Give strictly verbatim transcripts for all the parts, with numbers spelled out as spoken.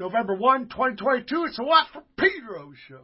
November first, twenty twenty-two. It's the Watch for Pedro show.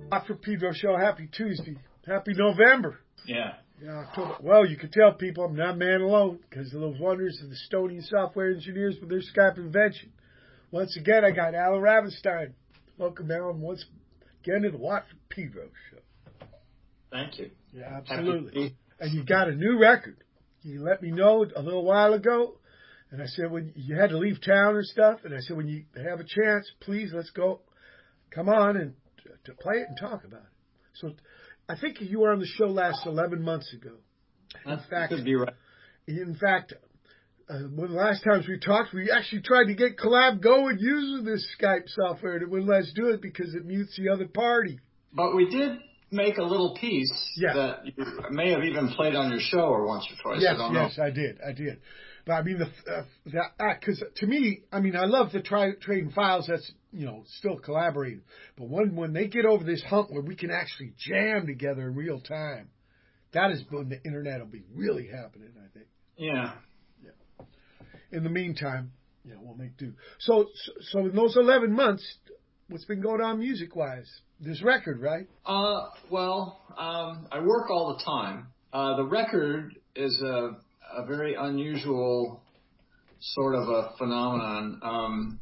After Pedro Show, happy Tuesday. Happy November. Yeah. Yeah, October. Well, you can tell people I'm not man alone because of those wonders of the Estonian software engineers with their Skype invention. Once again, I got Alan Ravenstein. Welcome, Alan, once again to the Watt from Pedro Show. Thank you. Yeah, absolutely. And you got a new record. You let me know a little while ago, and I said when you had to leave town or stuff, and I said when you have a chance, please let's go, come on and to play it and talk about it. So I think you were on the show last eleven months ago. That in fact, could be right. In fact, uh, one of the last times we talked, we actually tried to get Collab going using this Skype software, and it wouldn't let us do it because it mutes the other party. But we did make a little piece yeah. that you may have even played on your show or once or twice. Yes, I don't yes, know. I did, I did. But I mean, the uh, that because to me, I mean, I love the try, trading files. That's you know still collaborating. But when when they get over this hump where we can actually jam together in real time, that is when the internet will be really happening. I think. Yeah. Yeah. In the meantime, yeah, we'll make do. So so, so in those eleven months, what's been going on music wise? This record, right? Uh, well, um, I work all the time. Uh, the record is a a very unusual sort of a phenomenon. Um,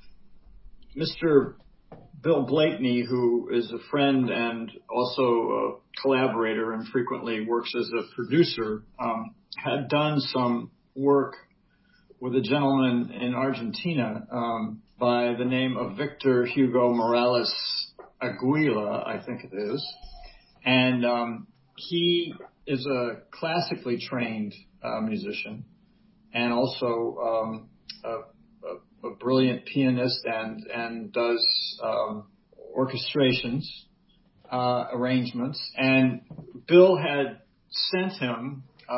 Mister Bill Blakeney, who is a friend and also a collaborator and frequently works as a producer, um, had done some work with a gentleman in Argentina um, by the name of Victor Hugo Morales Aguila, I think it is. And um, he is a classically trained uh, musician and also um, a, a, a brilliant pianist and, and does um, orchestrations, uh, arrangements. And Bill had sent him uh,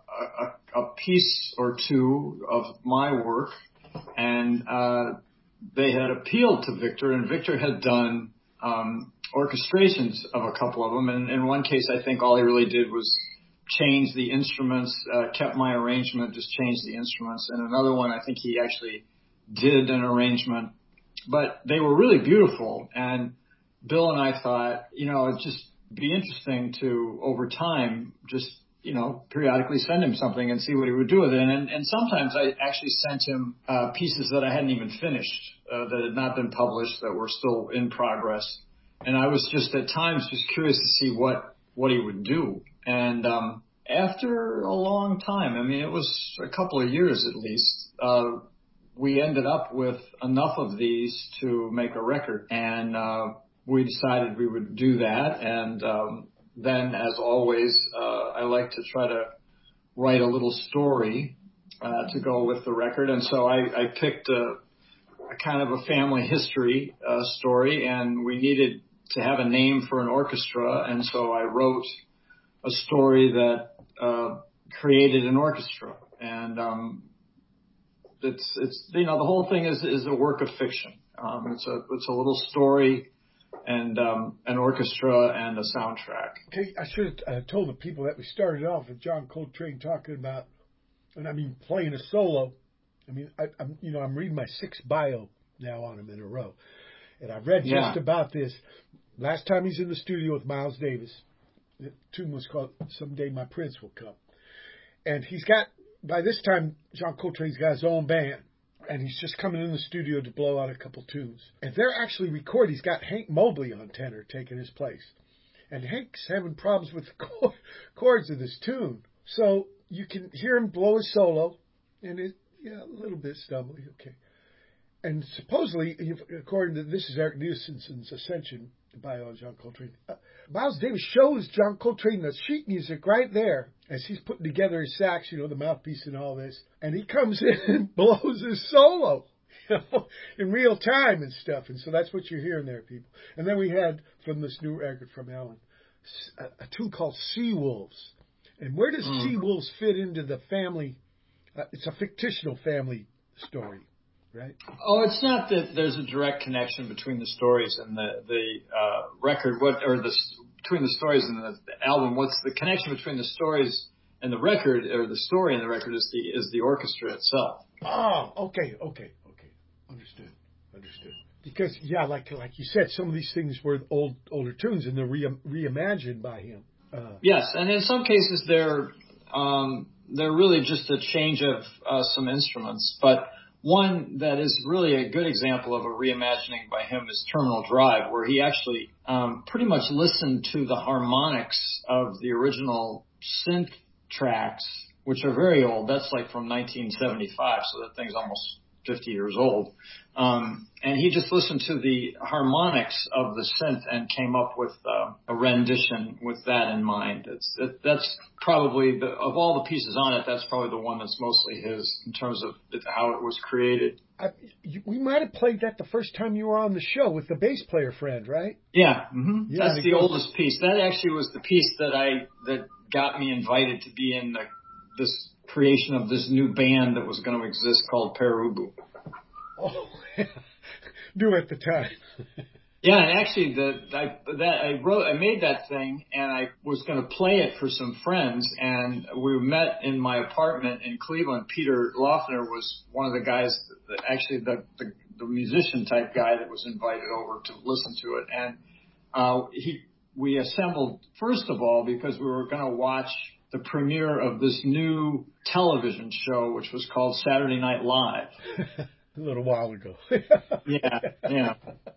a, a piece or two of my work, and uh, they had appealed to Victor, and Victor had done um, orchestrations of a couple of them. And in one case, I think all he really did was change the instruments, uh, kept my arrangement, just changed the instruments. And another one, I think he actually did an arrangement, but they were really beautiful. And Bill and I thought, you know, it'd just be interesting to, over time, just, you know, periodically send him something and see what he would do with it. And, and sometimes I actually sent him uh, pieces that I hadn't even finished, uh, that had not been published, that were still in progress. And I was just at times just curious to see what, what he would do. And um, after a long time, I mean, it was a couple of years at least, uh, we ended up with enough of these to make a record. And uh, we decided we would do that. And um, then, as always, uh, I like to try to write a little story uh, to go with the record. And so I, I picked a, a kind of a family history uh, story, and we needed to have a name for an orchestra. And so I wrote a story that uh, created an orchestra. And um, it's, it's you know, the whole thing is, is a work of fiction. Um, it's a it's a little story and um, an orchestra and a soundtrack. Okay, I should have uh, told the people that we started off with John Coltrane talking about, and I mean playing a solo. I mean, I, I'm you know I'm reading my sixth bio now on him in a row, and I've read Yeah. just about this. Last time he's in the studio with Miles Davis, the tune was called "Someday My Prince Will Come," and he's got by this time John Coltrane's got his own band. And he's just coming in the studio to blow out a couple tunes. And they're actually recording. He's got Hank Mobley on tenor taking his place. And Hank's having problems with the chords of this tune. So you can hear him blow his solo. And it, yeah, a little bit stumbly. Okay. And supposedly, according to this is Eric Nielsen's Ascension bio on John Coltrane, uh, Miles Davis shows John Coltrane the sheet music right there as he's putting together his sax, you know, the mouthpiece and all this. And he comes in and blows his solo, you know, in real time and stuff. And so that's what you're hearing there, people. And then we had, from this new record from Alan, a, a tune called Sea Wolves. And where does mm. Sea Wolves fit into the family? Uh, it's a fictional family story. Right? Oh, it's not that there's a direct connection between the stories and the the uh, record. What or the between the stories and the, the album? What's the connection between the stories and the record, or the story and the record? Is the is the orchestra itself? Oh, okay, okay, okay. Understood, understood. Because yeah, like like you said, some of these things were old older tunes and they're re, reimagined by him. Uh, yes, and in some cases they're um, they're really just a change of uh, some instruments. But one that is really a good example of a reimagining by him is Terminal Drive, where he actually um, pretty much listened to the harmonics of the original synth tracks, which are very old. That's like from nineteen seventy-five, so that thing's almost fifty years old. Um, and he just listened to the harmonics of the synth and came up with uh, a rendition with that in mind. It's, it, that's probably, the, of all the pieces on it, that's probably the one that's mostly his in terms of how it was created. I, you, we might have played that the first time you were on the show with the bass player friend, right? Yeah, mm-hmm. Yeah, That's the goes, oldest piece. That actually was the piece that I that got me invited to be in the, this creation of this new band that was going to exist called Perubu. Oh, knew at the time. Yeah, and actually, the I that I wrote, I made that thing, and I was going to play it for some friends, and we met in my apartment in Cleveland. Peter Loeffner was one of the guys, that, actually the, the the musician type guy that was invited over to listen to it, and uh, he we assembled first of all because we were going to watch the premiere of this new television show, which was called Saturday Night Live. A little while ago. yeah, yeah.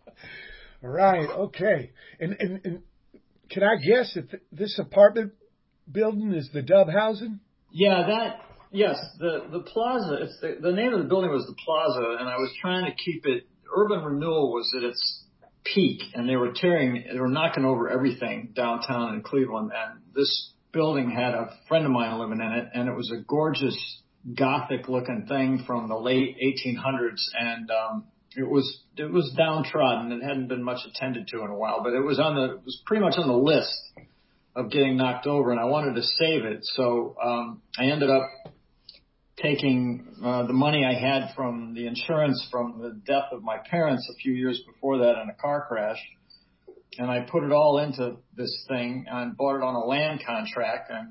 Right. Okay. And, and and can I guess that th- this apartment building is the Dub Housing? Yeah. That. Yes. The the plaza. It's the the name of the building was the Plaza, and I was trying to keep it. Urban renewal was at its peak, and they were tearing. They were knocking over everything downtown in Cleveland, and this building had a friend of mine living in it, and it was a gorgeous Gothic looking thing from the late eighteen hundreds, and um, it was it was downtrodden. It hadn't been much attended to in a while, but it was on the it was pretty much on the list of getting knocked over, and I wanted to save it. So um, I ended up taking uh, the money I had from the insurance from the death of my parents a few years before that in a car crash, and I put it all into this thing and bought it on a land contract, and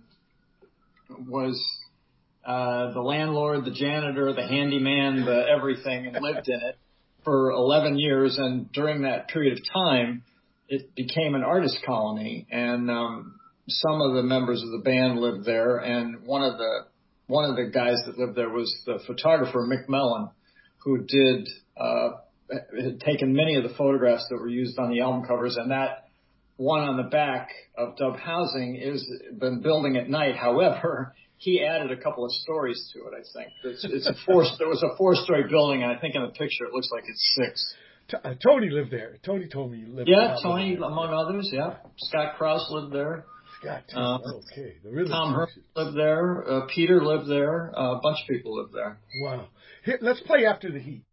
was Uh, the landlord, the janitor, the handyman, the everything, and lived in it for eleven years. And during that period of time, it became an artist colony. And um, some of the members of the band lived there. And one of the one of the guys that lived there was the photographer Mick Mellon, who did uh, had taken many of the photographs that were used on the album covers. And that one on the back of Dub Housing is been building at night. However, he added a couple of stories to it, I think. It's, it's a four, there was a four-story building, and I think in the picture it looks like it's six. T- uh, Tony lived there. Tony told me you lived yeah, there. Yeah, Tony, among others, yeah. Scott Krause lived there. Scott, too. Uh, okay. The really Tom Herman lived there. Uh, Peter lived there. Uh, a bunch of people lived there. Wow. Here, let's play After the Heat.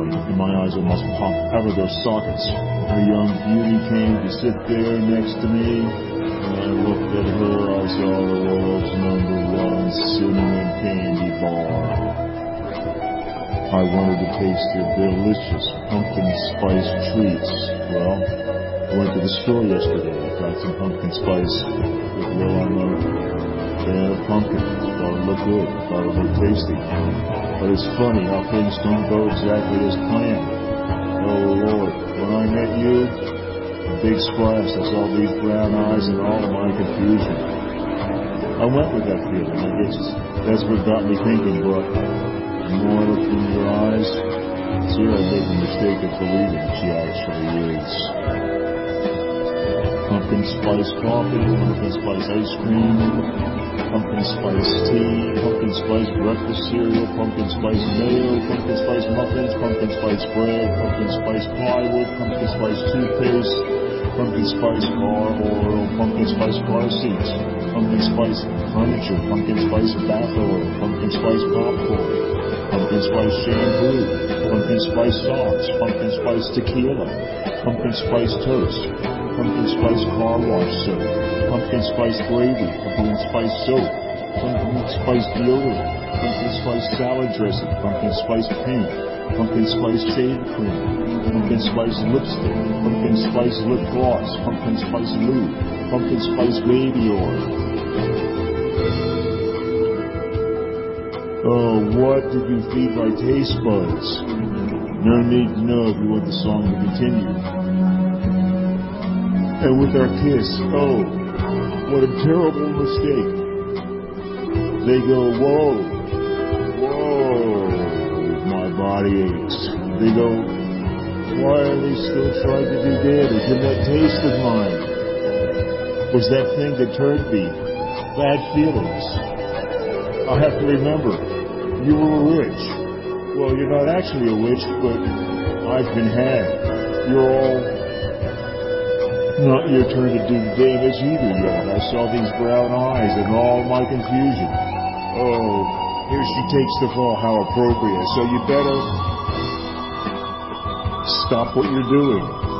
literally, and my eyes almost popped out of their sockets. A young beauty came to sit there next to me. When I looked at her, I saw the world's number one cinnamon candy bar. I wanted to taste their delicious pumpkin spice treats. Well, I went to the store yesterday, got some pumpkin spice with Will I Know. Fan of pumpkin, thought it looked good, thought it looked tasty. But it's funny how things don't go exactly as planned. Oh Lord, when I met you, a big splash, I saw these brown eyes and all of my confusion. I went with that feeling, I guess that's what got me thinking, but the more I looked in your eyes, see, I made the mistake of believing she actually is. Pumpkin spice coffee, pumpkin spice ice cream, pumpkin spice tea, pumpkin spice breakfast cereal, pumpkin spice mayo, pumpkin spice muffins, pumpkin spice bread, pumpkin spice plywood, pumpkin spice toothpaste, pumpkin spice car oil, pumpkin spice car seats, pumpkin spice furniture, pumpkin spice bath oil, pumpkin spice popcorn, pumpkin spice shampoo, pumpkin spice socks, pumpkin spice tequila, pumpkin spice toast, pumpkin spice car wash soap, pumpkin spice gravy, pumpkin spice soap, pumpkin spice deodorant, pumpkin spice salad dressing, pumpkin spice paint, pumpkin spice shave cream, pumpkin spice lipstick, pumpkin spice lip gloss, pumpkin spice lube, pumpkin spice baby oil. Oh, what did you feed my taste buds? No need to know if you want the song to continue. And with our kiss, oh, what a terrible mistake. They go, whoa, whoa, my body aches. They go, why are they still trying to do damage? And that taste of mine was that thing that turned me. Bad feelings. I have to remember, you were a witch. Well, you're not actually a witch, but I've been had. You're all not your turn to do damage either yet. I saw these brown eyes and all my confusion. Oh, here she takes the fall. How appropriate. So you better stop what you're doing.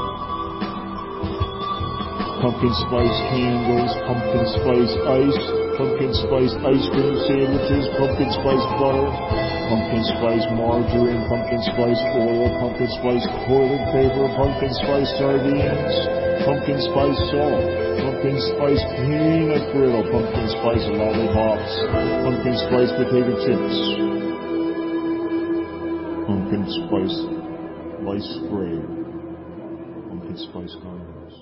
Pumpkin spice candles, pumpkin spice ice, pumpkin spice ice cream sandwiches, pumpkin spice butter, pumpkin spice margarine, pumpkin spice oil, pumpkin spice toilet paper, pumpkin spice sardines, pumpkin spice salt, pumpkin spice peanut brittle, pumpkin spice lollipops, pumpkin spice potato chips, pumpkin spice lice spray, pumpkin spice condoms.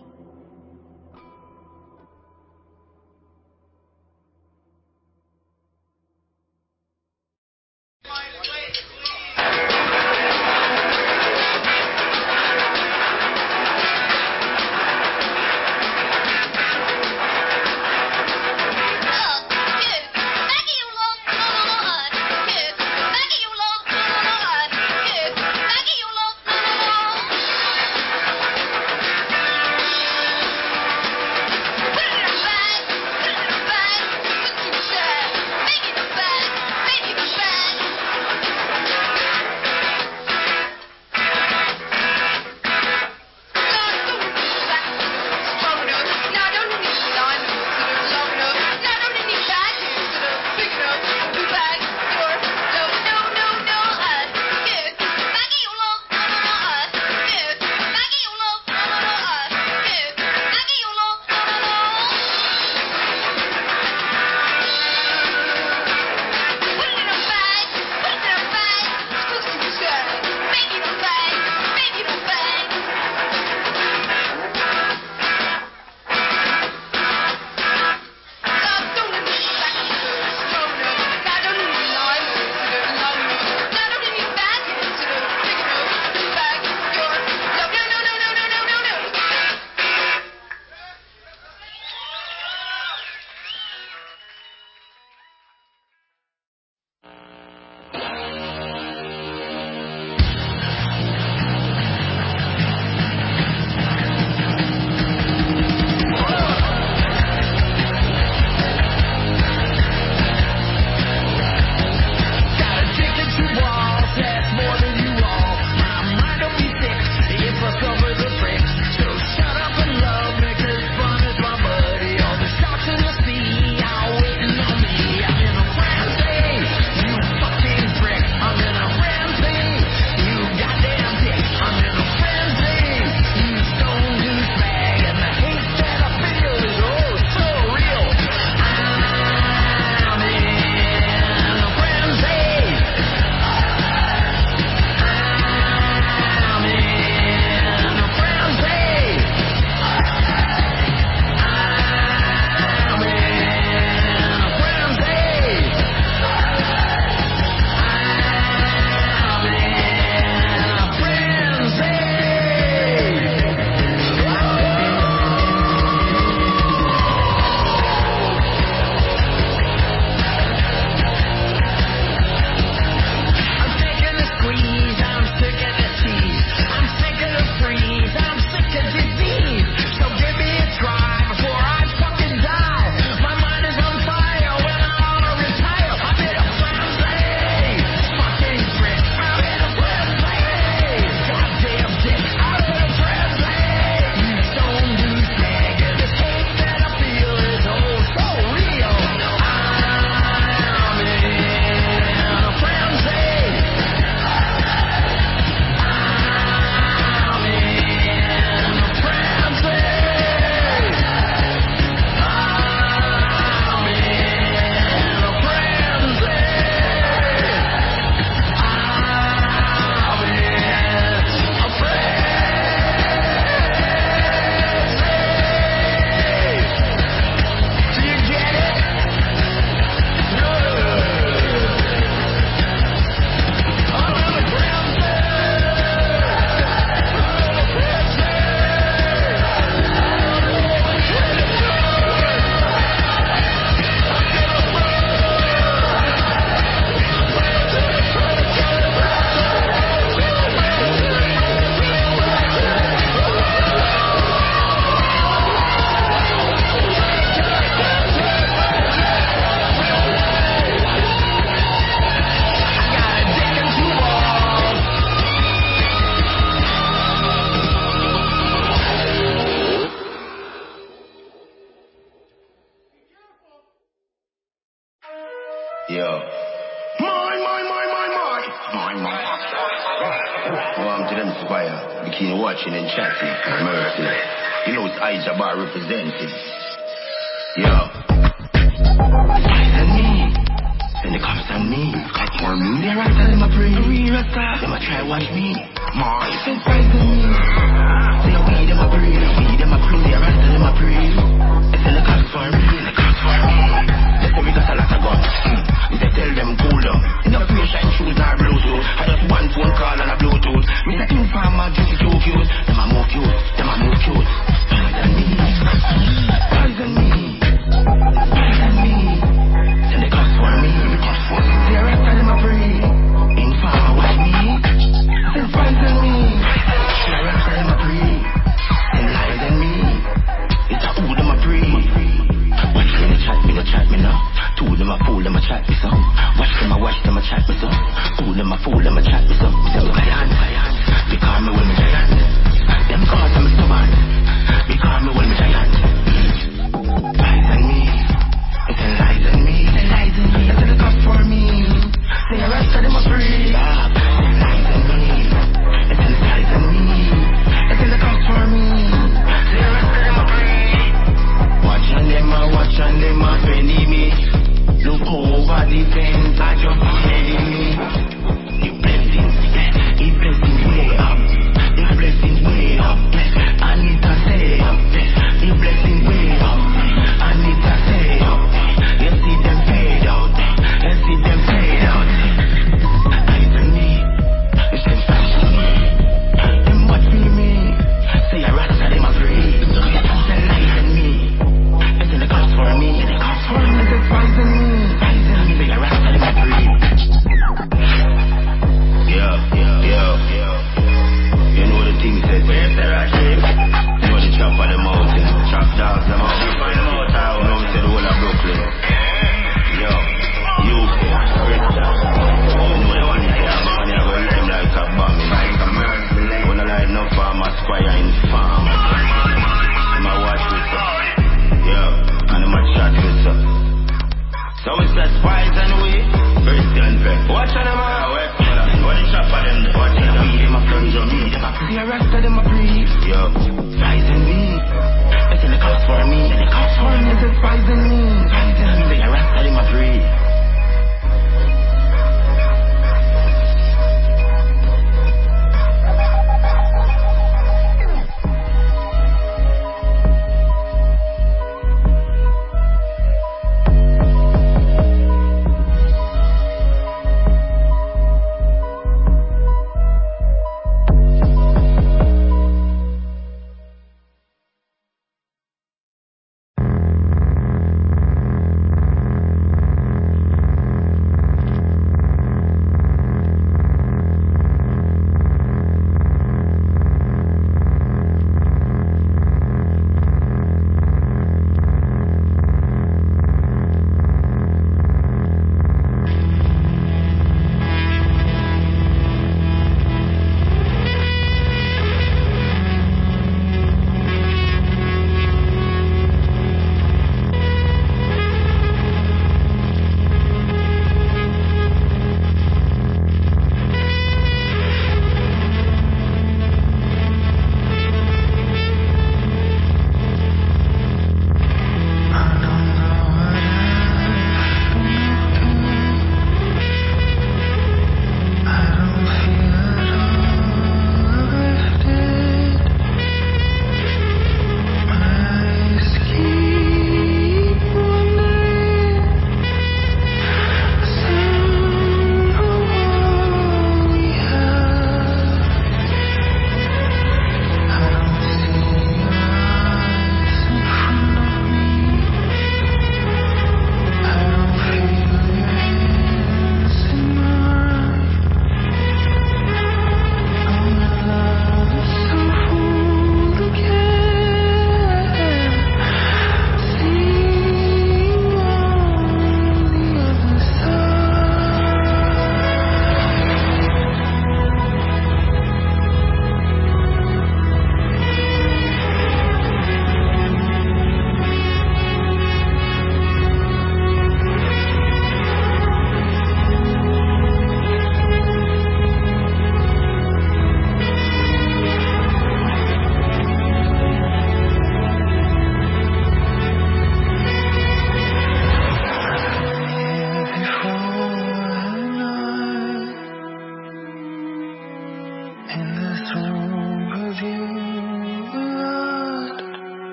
Yo. My, my, my, my, my. My, my. Well, I'm to them squire. Bikini watching and chatting. Mercy. You know it's I Jabbar representing. Yo. Eyes on me. Send the cops on me. Cops for me. They're rasta, them a pray. Rasta. Them a try watch me. My. Send eyes on me. Say we them a pray. We them a pray. They're rasta, them a pray. Send the cops for me. The cops for me. They say we got a lot of guns. Mm. They tell them cool down. No free shine shoes nor Bluetooth. I just one phone call and a Bluetooth. Me say two farmer juicy too cute. Them a more cute. Them a more cute. Eyes on me. Eyes on me. Eyes on me. Send the cops for me. The cops for me. They're rasta, them a pray. In farmer watch me. Send eyes on me. They're rasta, them a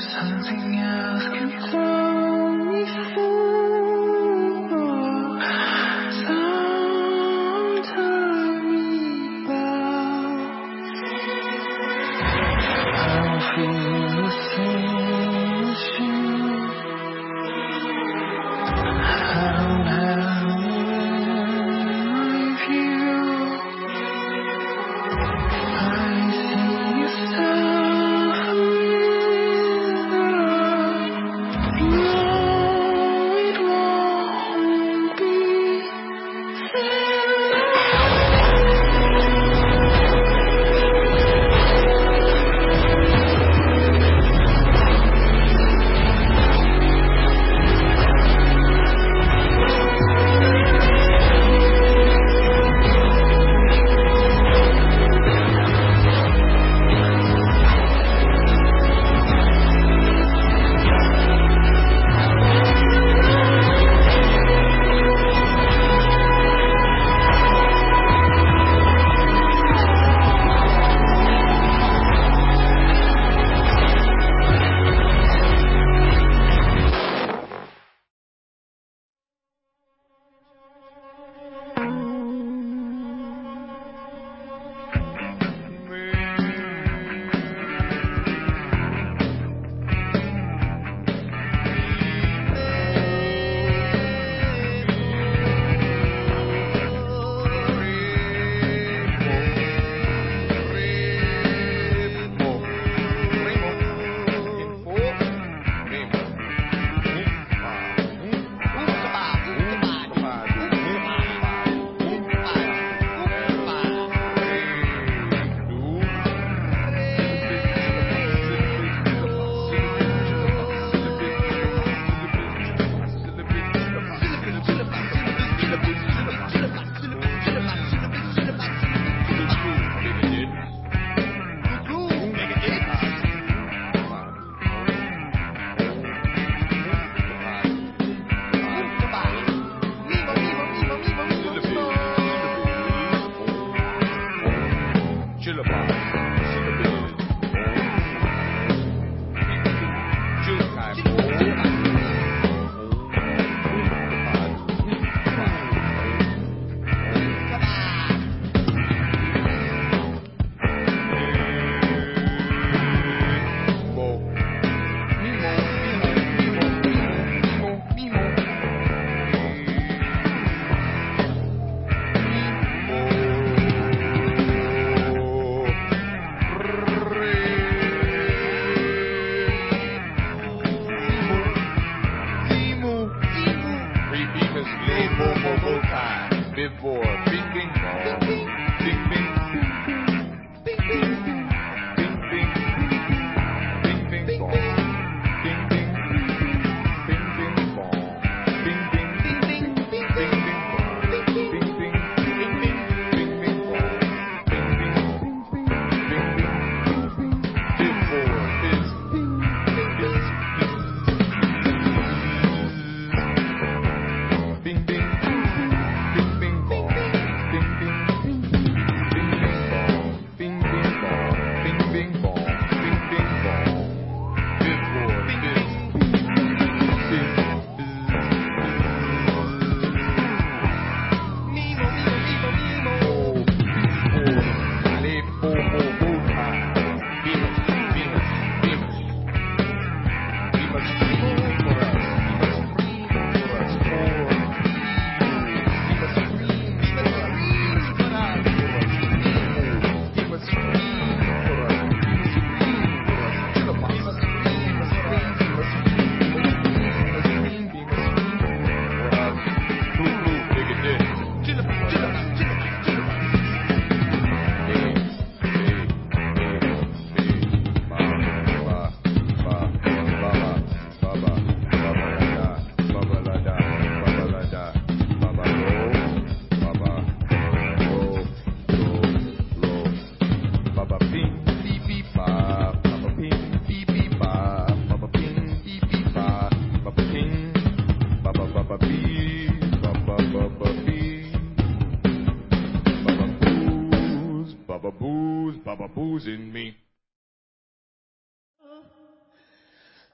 Something else can tell me through. Some turn me back. I don't feel the same as you. I don't have a view. I see yourself no, it won't be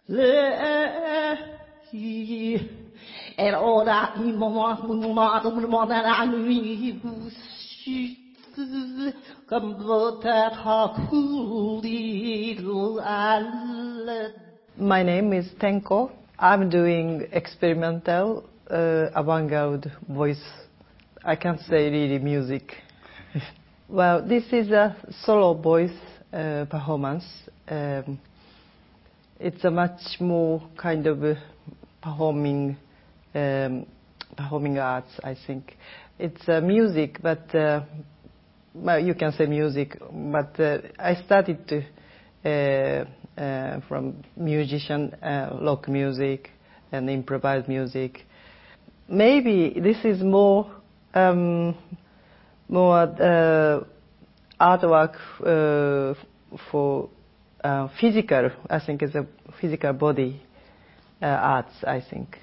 And all that more more than I knew. My name is Tenko. I'm doing experimental uh, avant-garde voice. I can't say really music. Well, this is a solo voice uh, performance. Um, it's a much more kind of uh, performing um, performing arts, I think. It's uh, music, but uh, well, you can say music. But uh, I started to, uh, uh, from musician, uh, rock music, and improvised music. Maybe this is more um, more uh, artwork uh, for uh, physical. I think it's a physical body uh, arts. I think.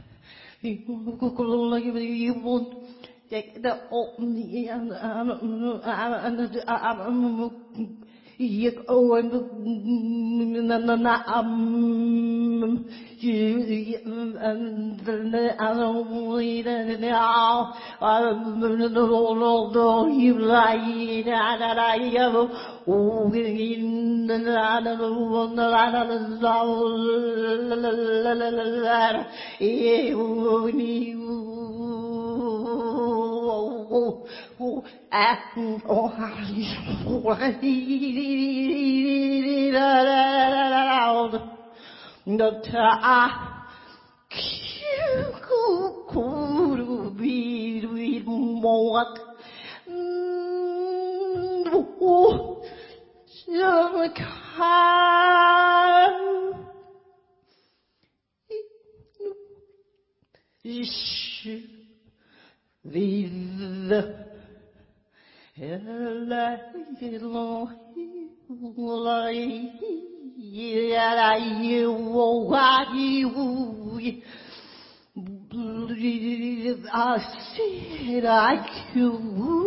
I said I could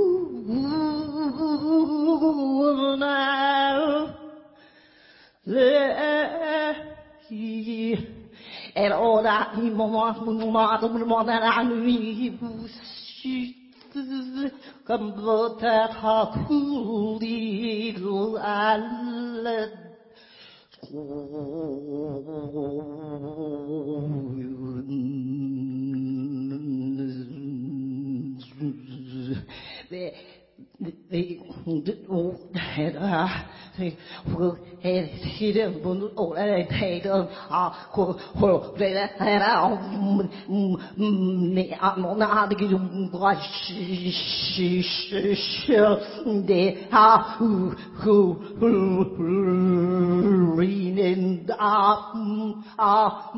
now. And all that more more than I knew. Come but that how cool little island. They they oh had ah they were had hit them on all they paid them ah who who they had out me I'm not the what she she she they ah who who reading ah ah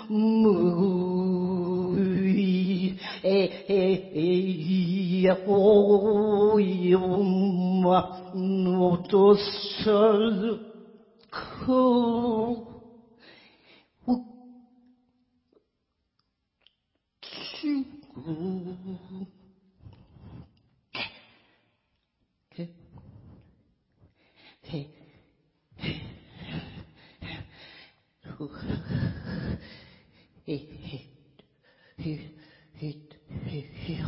eh eh oh you not so cool hey hey hey hey It it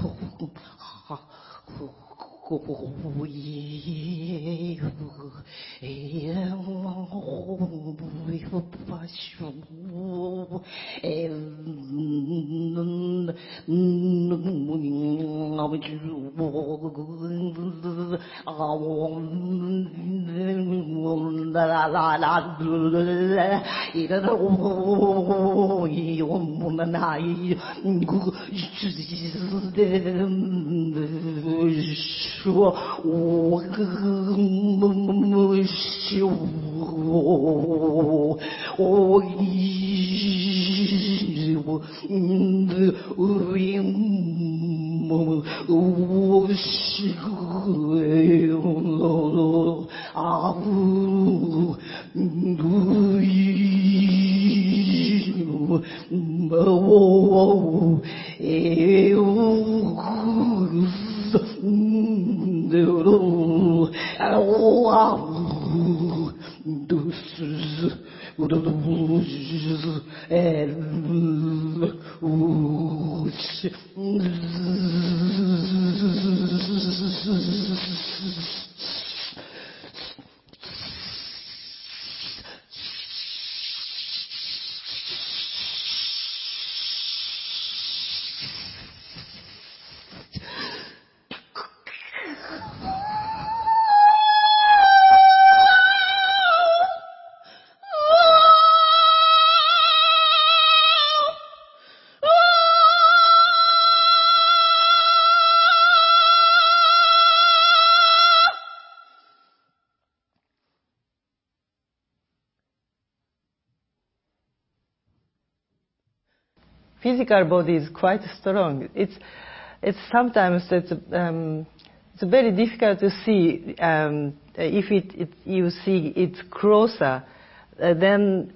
Physical body is quite strong. It's, it's sometimes it's, um, it's very difficult to see. Um, if it, it, you see it closer, uh, then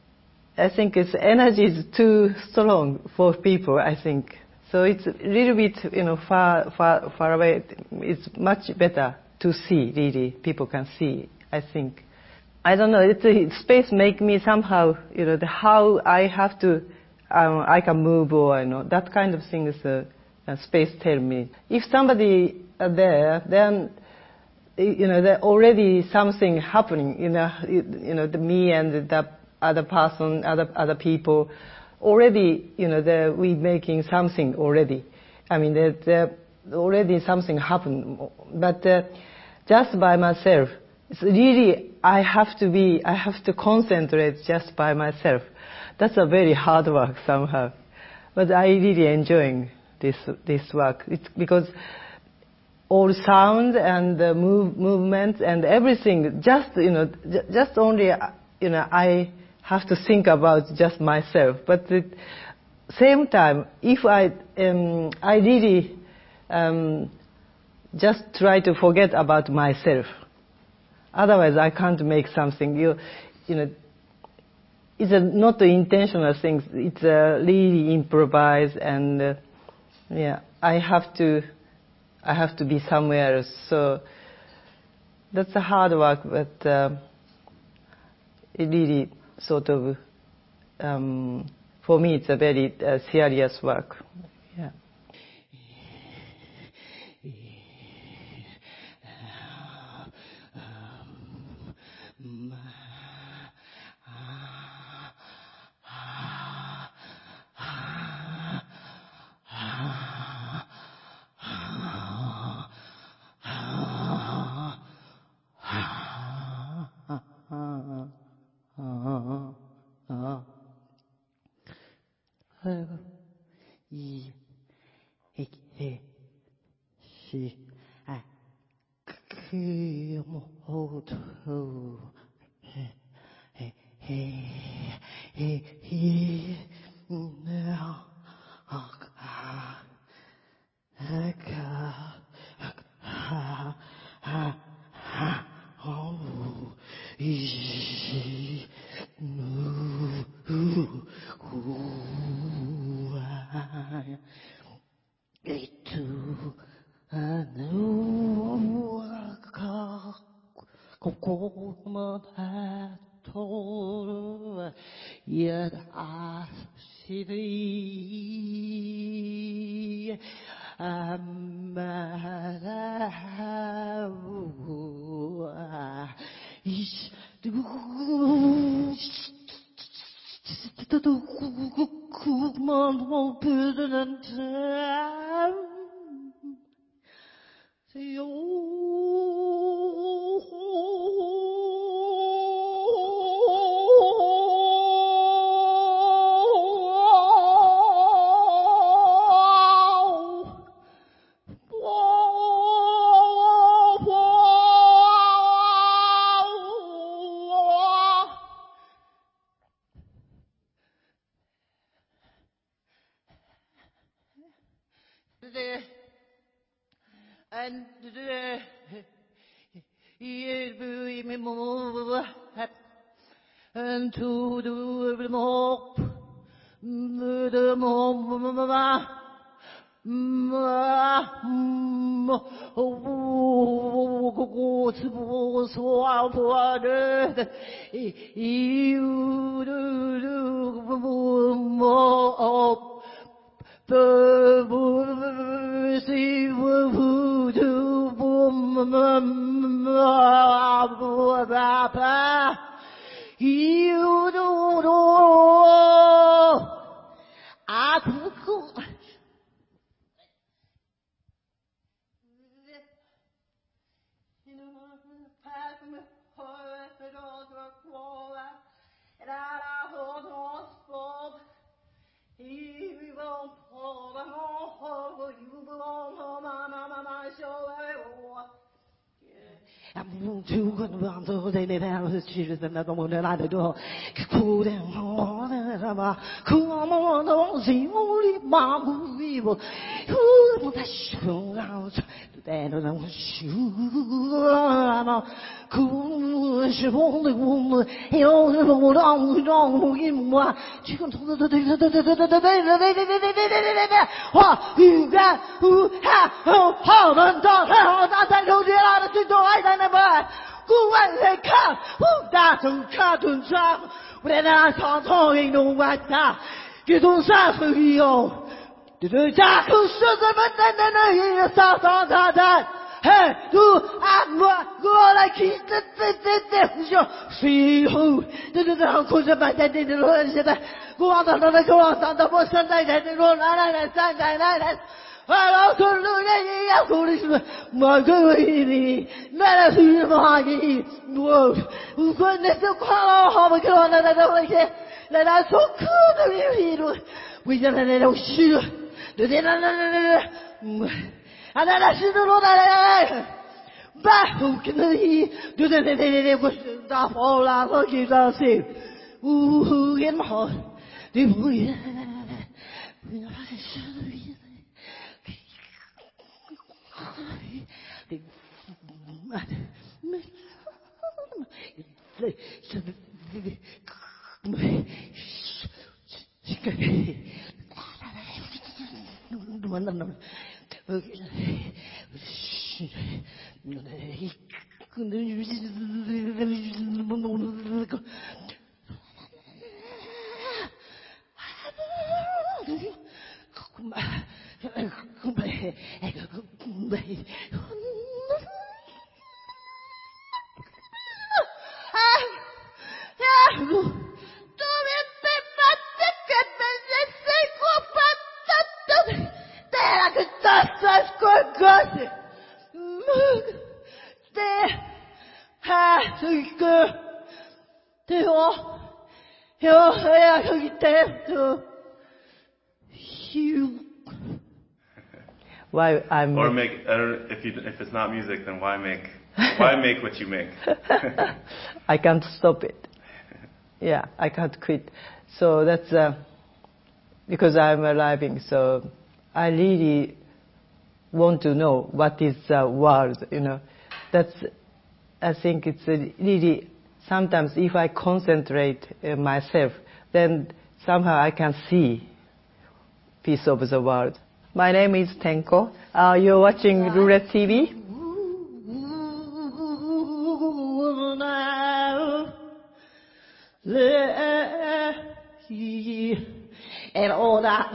I think its energy is too strong for people. I think so. It's a little bit, you know, far, far, far away. It's much better to see. Really, people can see. I think. I don't know. It's a, space make me somehow, you know, the, how I have to. Um, I can move, or you know, that kind of thing is uh, uh, space tell me. If somebody are there, then you know there already something happening. You know, you, you know, the me and the other person, other other people, already you know they we making something already. I mean, there, there already something happened. But uh, just by myself, it's really I have to be. I have to concentrate just by myself. That's a very hard work somehow, but I really enjoying this this work. It's because all sound and the move, movement and everything, just you know, j- just only you know, I have to think about just myself. But at the same time, if I um, I really um, just try to forget about myself, otherwise I can't make something. You you know. It's a, not the intentional things. It's a really improvised, and uh, yeah, I have to, I have to be somewhere else. So that's a hard work, but uh, it really sort of, um, for me, it's a very uh, serious work. Yeah. Yet I see I'm and and to the more the more Why I'm or make I don't, if you if it's not music, then why make why make what you make? I can't stop it. Yeah, I can't quit. So that's uh, because I'm arriving. So I really want to know what is the world. You know, that's I think it's a really sometimes if I concentrate uh, myself, then somehow I can see piece of the world. My name is Tenko. Uh, you're watching Roulette T V. And all that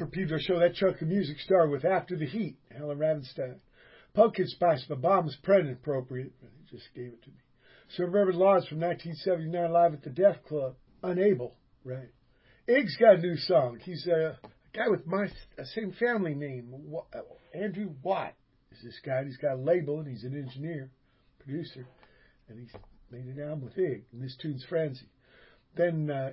Pedro Show. That chunk of music started with After the Heat, Alan Ravenstein. Pumpkin Spice, The Bomb is President appropriate, but he just gave it to me. Suburban Laws from nineteen seventy-nine, Live at the Deaf Club, Unable, right? Ig's got a new song. He's a guy with my same family name, Andrew Watt is this guy. He's got a label, and he's an engineer, producer, and he's made an album with Ig, and this tune's Frenzy. Then uh,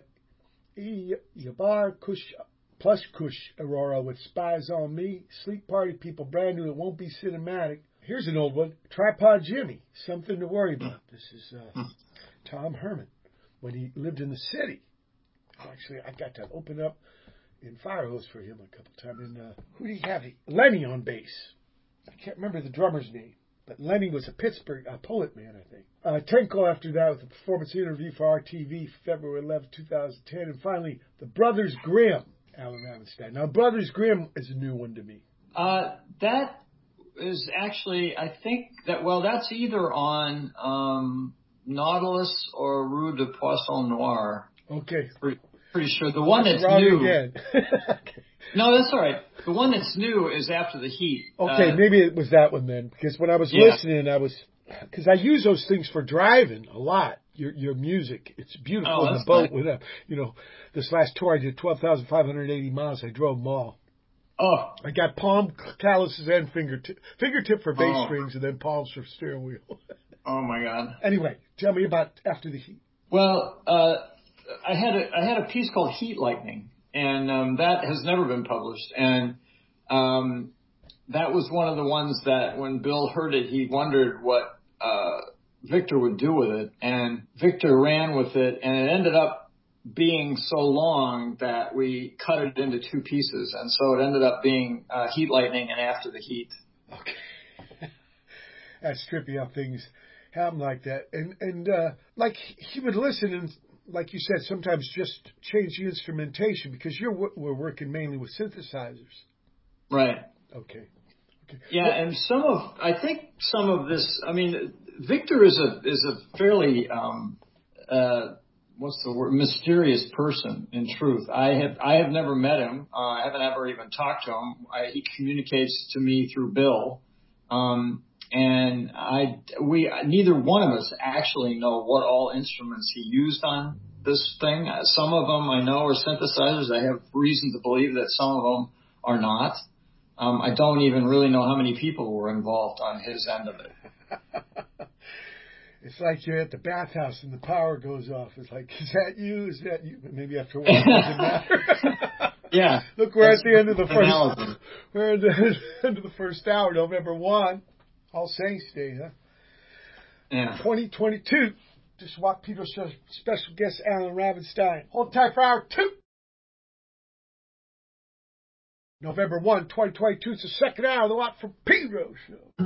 Yabar Kush, Plush Kush Aurora with Spies on Me, Sleep Party People, brand new, it won't be cinematic. Here's an old one, Tripod Jimmy, Something to Worry About. This is uh, Tom Herman, when he lived in the city. Actually, I got to open up in Firehose for him a couple times. And uh, who do you have? Lenny on bass. I can't remember the drummer's name, but Lenny was a Pittsburgh a poet man, I think. Uh, Tenko after that with a performance interview for R T V, February eleventh, twenty ten. And finally, The Brothers Grimm, Alan Ravenstein. Now, Brothers Grimm is a new one to me. Uh, that is actually, I think that, well, that's either on um, Nautilus or Rue de Poisson Noir. Okay. Pretty, pretty sure. The one that's Wrong new. Again. Okay. No, that's all right. The one that's new is After the Heat. Okay, uh, maybe it was that one then, because when I was yeah. listening, I was, because I use those things for driving a lot. Your your music, it's beautiful oh, in the that's boat. nice. With a, you know, this last tour I did twelve thousand five hundred eighty miles. I drove them all. Oh, I got palm calluses and fingertip, fingertip for bass Oh. strings, and then palms for steering wheel. oh my God. Anyway, tell me about After the Heat. Well, uh, I had a I had a piece called Heat Lightning, and um, that has never been published. And um, that was one of the ones that when Bill heard it, he wondered what uh, Victor would do with it. And Victor ran with it, and it ended up being so long that we cut it into two pieces. And so it ended up being uh, Heat Lightning and After the Heat. Okay. That's trippy how things happen like that. And, and uh, like he would listen and, like you said, sometimes just change the instrumentation because you're we're working mainly with synthesizers. Right. Okay. Okay. Yeah, Well, and some of I think some of this. I mean, Victor is a is a fairly um, uh, what's the word? Mysterious person. In truth, I have I have never met him. Uh, I haven't ever even talked to him. I, he communicates to me through Bill, um, and I we neither one of us actually know what all instruments he used on this thing. Uh, Some of them I know are synthesizers. I have reason to believe that some of them are not. Um, I don't even really know how many people were involved on his end of it. It's like you're at the bathhouse and the power goes off. It's like, is that you? Is that you? But maybe after a while it doesn't matter. Yeah. Look, we're at the end of the Analogy. first. We're at the end of the first hour, November first. All Saints Day, huh? Yeah. twenty twenty-two. Just walk Pedro Show special guest Alan Ravenstein. Hold tight for hour two. November first, twenty twenty-two. It's the second hour of the Watt from Pedro Show.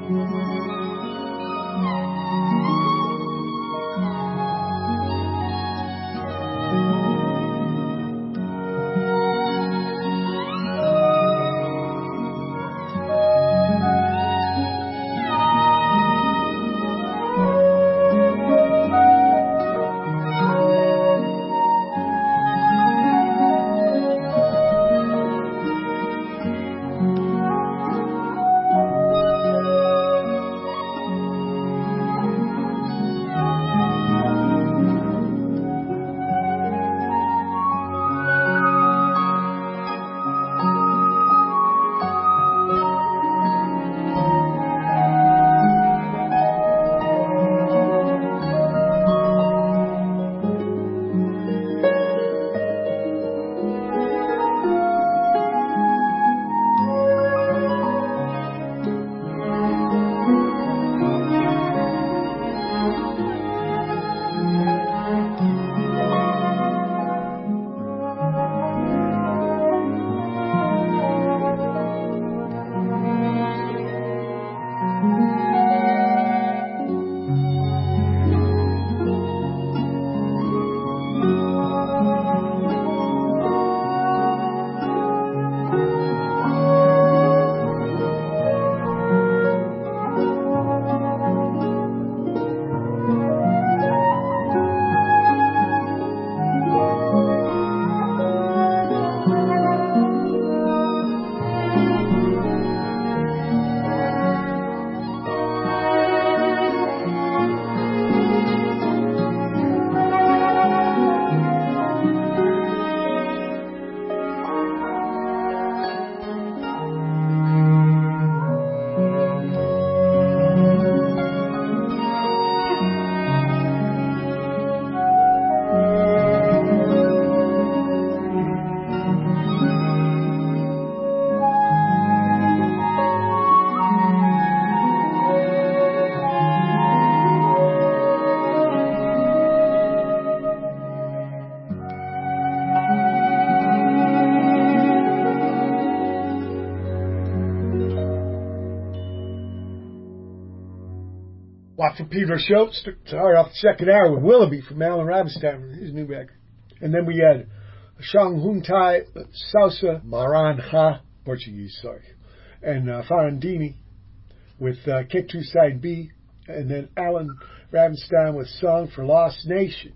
Watching Peter Schultz started off the second hour with Willoughby from Alan Rabenstein, his new record. And then we had Shang Huntai Salsa Maranja, Portuguese, sorry, and uh, Farandini with uh, K two Side B, and then Alan Rabenstein with Song for Lost Nation.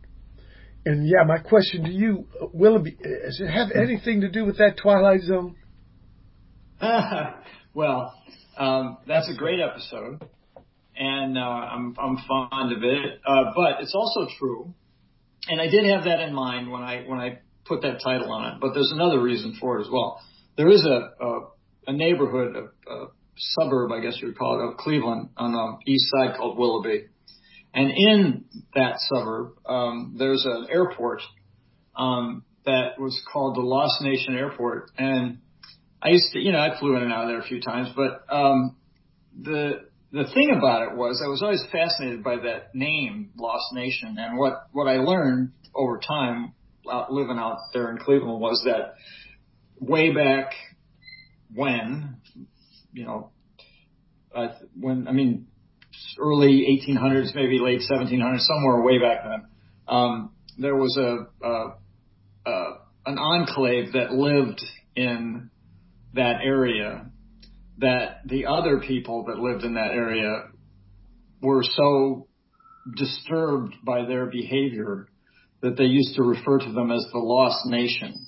And yeah, my question to you, uh, Willoughby, does it have anything to do with that Twilight Zone? Well, um, that's a great episode. And uh, I'm I'm fond of it, uh, but it's also true, and I did have that in mind when I when I put that title on it. But there's another reason for it as well. There is a a, a neighborhood, a, a suburb, I guess you would call it, of Cleveland on the east side called Willoughby, and in that suburb um, there's an airport um, that was called the Lost Nation Airport, and I used to, you know, I flew in and out of there a few times, but um, the The thing about it was I was always fascinated by that name, Lost Nation. And what, what I learned over time out living out there in Cleveland was that way back when, you know, uh, when, I mean, early eighteen hundreds, maybe late seventeen hundreds, somewhere way back then, um, there was a, a, a an enclave that lived in that area, that the other people that lived in that area were so disturbed by their behavior that they used to refer to them as the Lost Nation.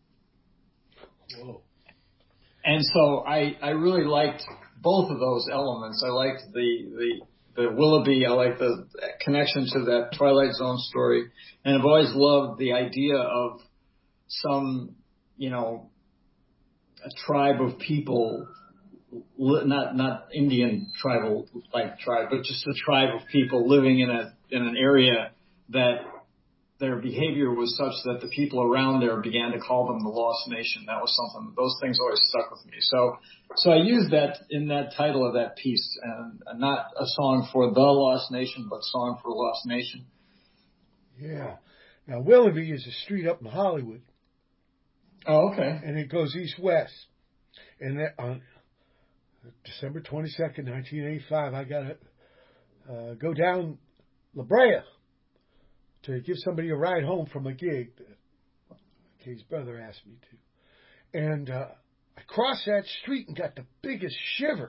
Whoa. And so I, I really liked both of those elements. I liked the, the, the Willoughby. I liked the connection to that Twilight Zone story. And I've always loved the idea of some, you know, a tribe of people, not not Indian tribal like tribe, but just a tribe of people living in a in an area that their behavior was such that the people around there began to call them the Lost Nation. That was something; those things always stuck with me. So, so I used that in that title of that piece, and, and not a song for the Lost Nation, but song for Lost Nation. Yeah. Now Willoughby is a street up in Hollywood. Oh, okay. And it goes east-west. And that, on December twenty-second, nineteen eighty-five, I got to uh, go down La Brea to give somebody a ride home from a gig that Kay's brother asked me to. And uh, I crossed that street and got the biggest shiver.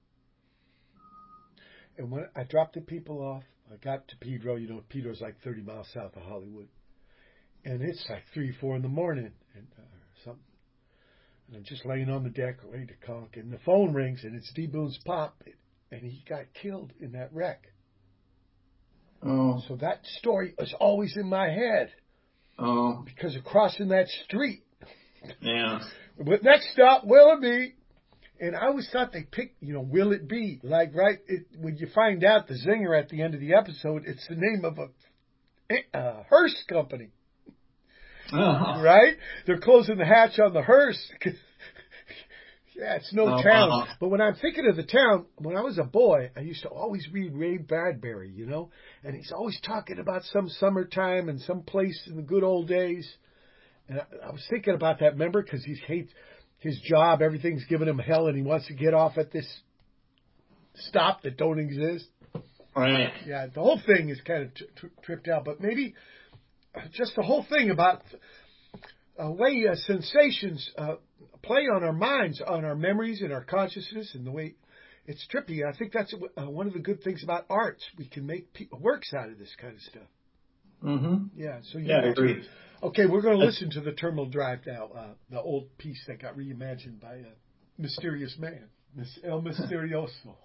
And when I dropped the people off, I got to Pedro. You know, Pedro's like thirty miles south of Hollywood. And it's like three, four in the morning and uh, something. And I'm just laying on the deck ready to conk. And the phone rings, and it's D. Boone's pop. And he got killed in that wreck. Oh. So that story was always in my head. Oh. Because of crossing that street. Yeah. But next stop, Willoughby. And I always thought they picked, you know, Will It Be? Like, right, it, when you find out the zinger at the end of the episode, it's the name of a uh, hearse company. Uh-huh. Right? They're closing the hatch on the hearse. Yeah, it's no Oh, town. wow. But when I'm thinking of the town, when I was a boy, I used to always read Ray Bradbury, you know? And he's always talking about some summertime and some place in the good old days. And I, I was thinking about that, remember? Because he hates his job. Everything's giving him hell, and he wants to get off at this stop that don't exist. Right. Yeah, the whole thing is kind of t- t- tripped out. But maybe just the whole thing about a way uh, sensations uh, play on our minds, on our memories and our consciousness, and the way it's trippy. I think that's uh, one of the good things about arts. We can make pe- works out of this kind of stuff. Mm-hmm. Yeah, so you Yeah, I agree. Okay, we're going to listen to the Terminal Drive now, uh, the old piece that got reimagined by a mysterious man, Miss El Misterioso.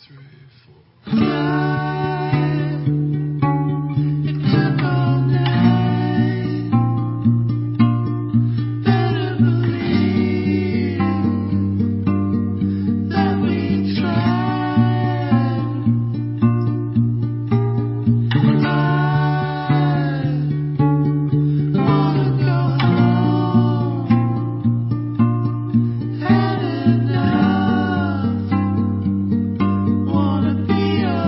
Wanna be a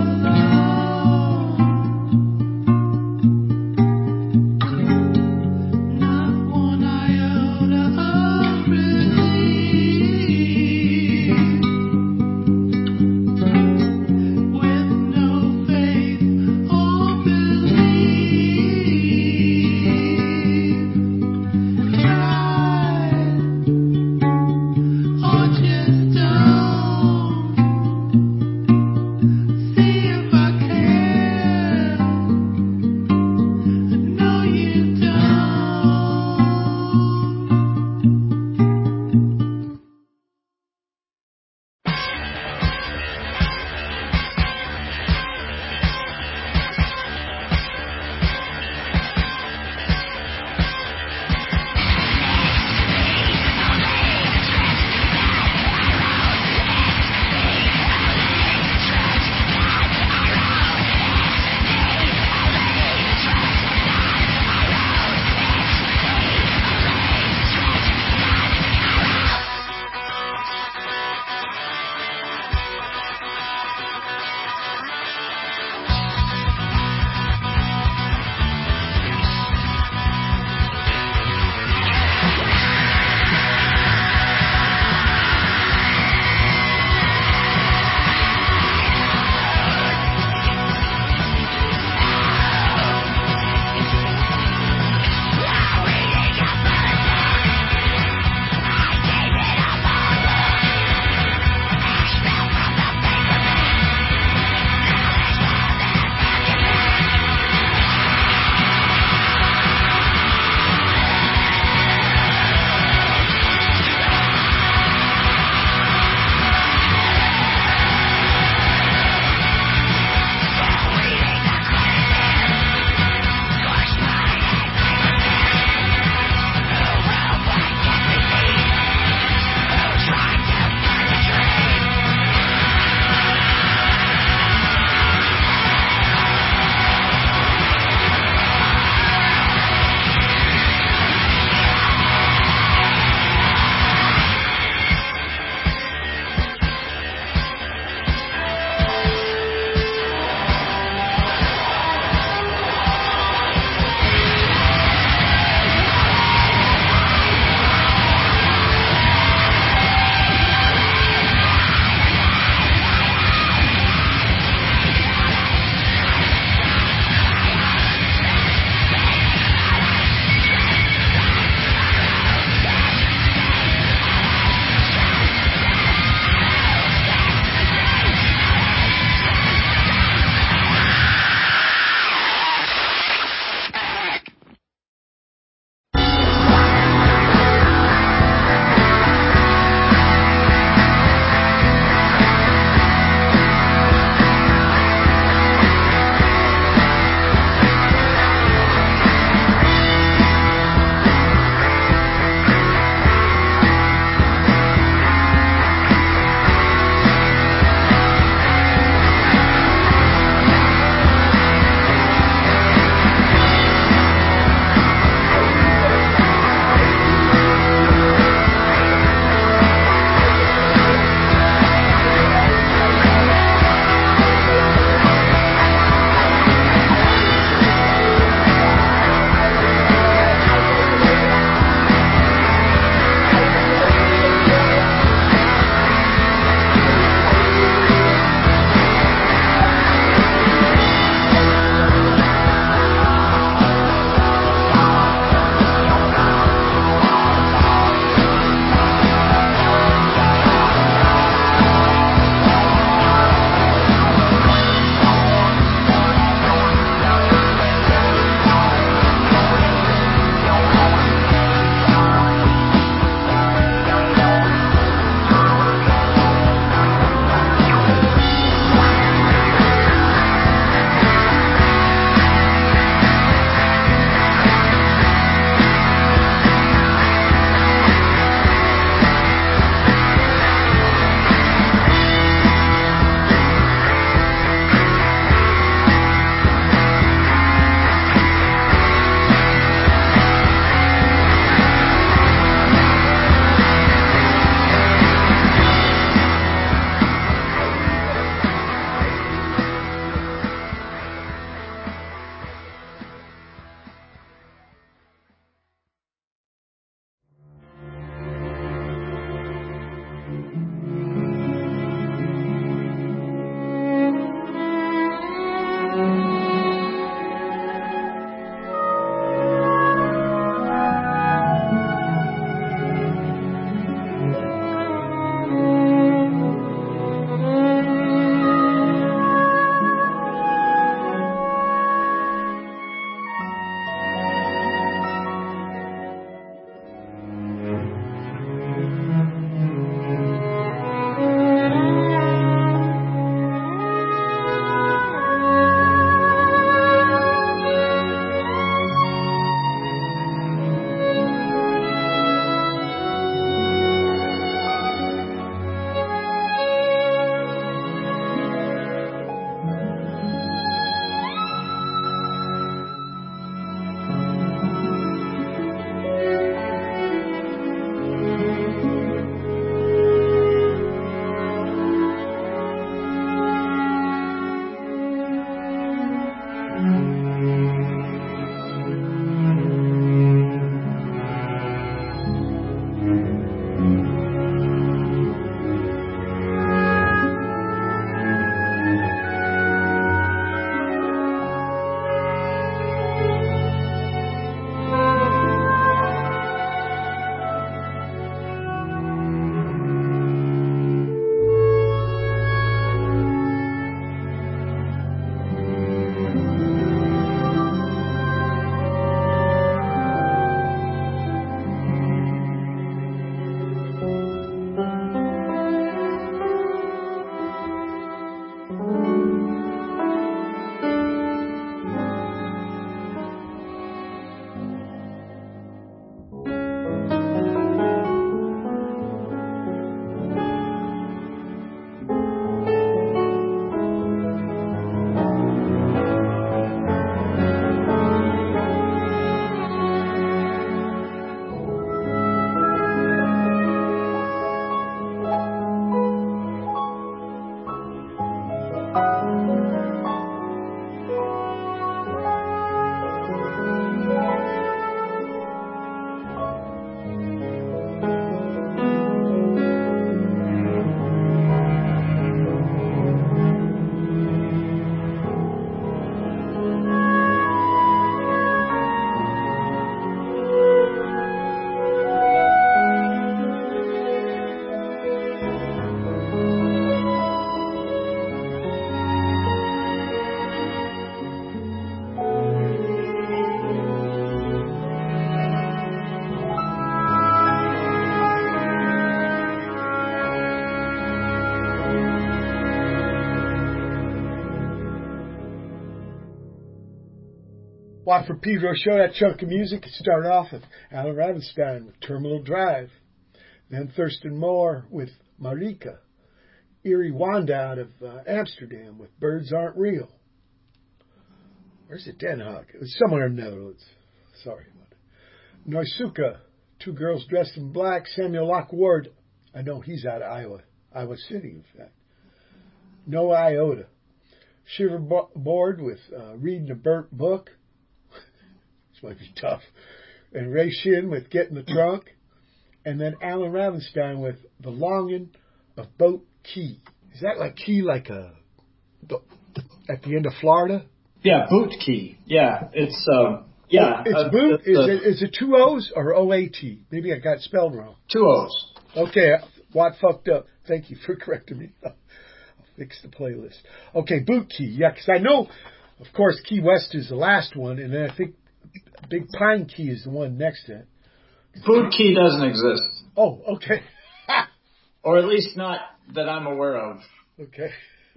Why, for Pedro Show, that chunk of music, it started off with Alan Ravenstein with Terminal Drive. Then Thurston Moore with Marika. Erie Wanda out of uh, Amsterdam with Birds Aren't Real. Where's it? Den Haag. It was somewhere in the Netherlands. Sorry about it. Noisuka, Two Girls Dressed in Black. Samuel Locke Ward. I know he's out of Iowa. Iowa City, in fact. No Iota. Shiverboard with uh, Reading a Burnt Book. This might be tough. And Ray Shin with Get in the Trunk. And then Alan Ravenstein with The Longing of Boat Key. Is that like key like a at the end of Florida? Yeah, Boot Key. Yeah, it's um, yeah. It's uh, boot. Is it, is it two O's or O A T? Maybe I got it spelled wrong. Two O's. Okay, Watt fucked up. Thank you for correcting me. I'll fix the playlist. Okay, Boot Key. Yeah, because I know, of course, Key West is the last one, and then I think Big Pine Key is the one next to it. Boot Key doesn't exist. Oh, okay. Or at least not that I'm aware of. Okay.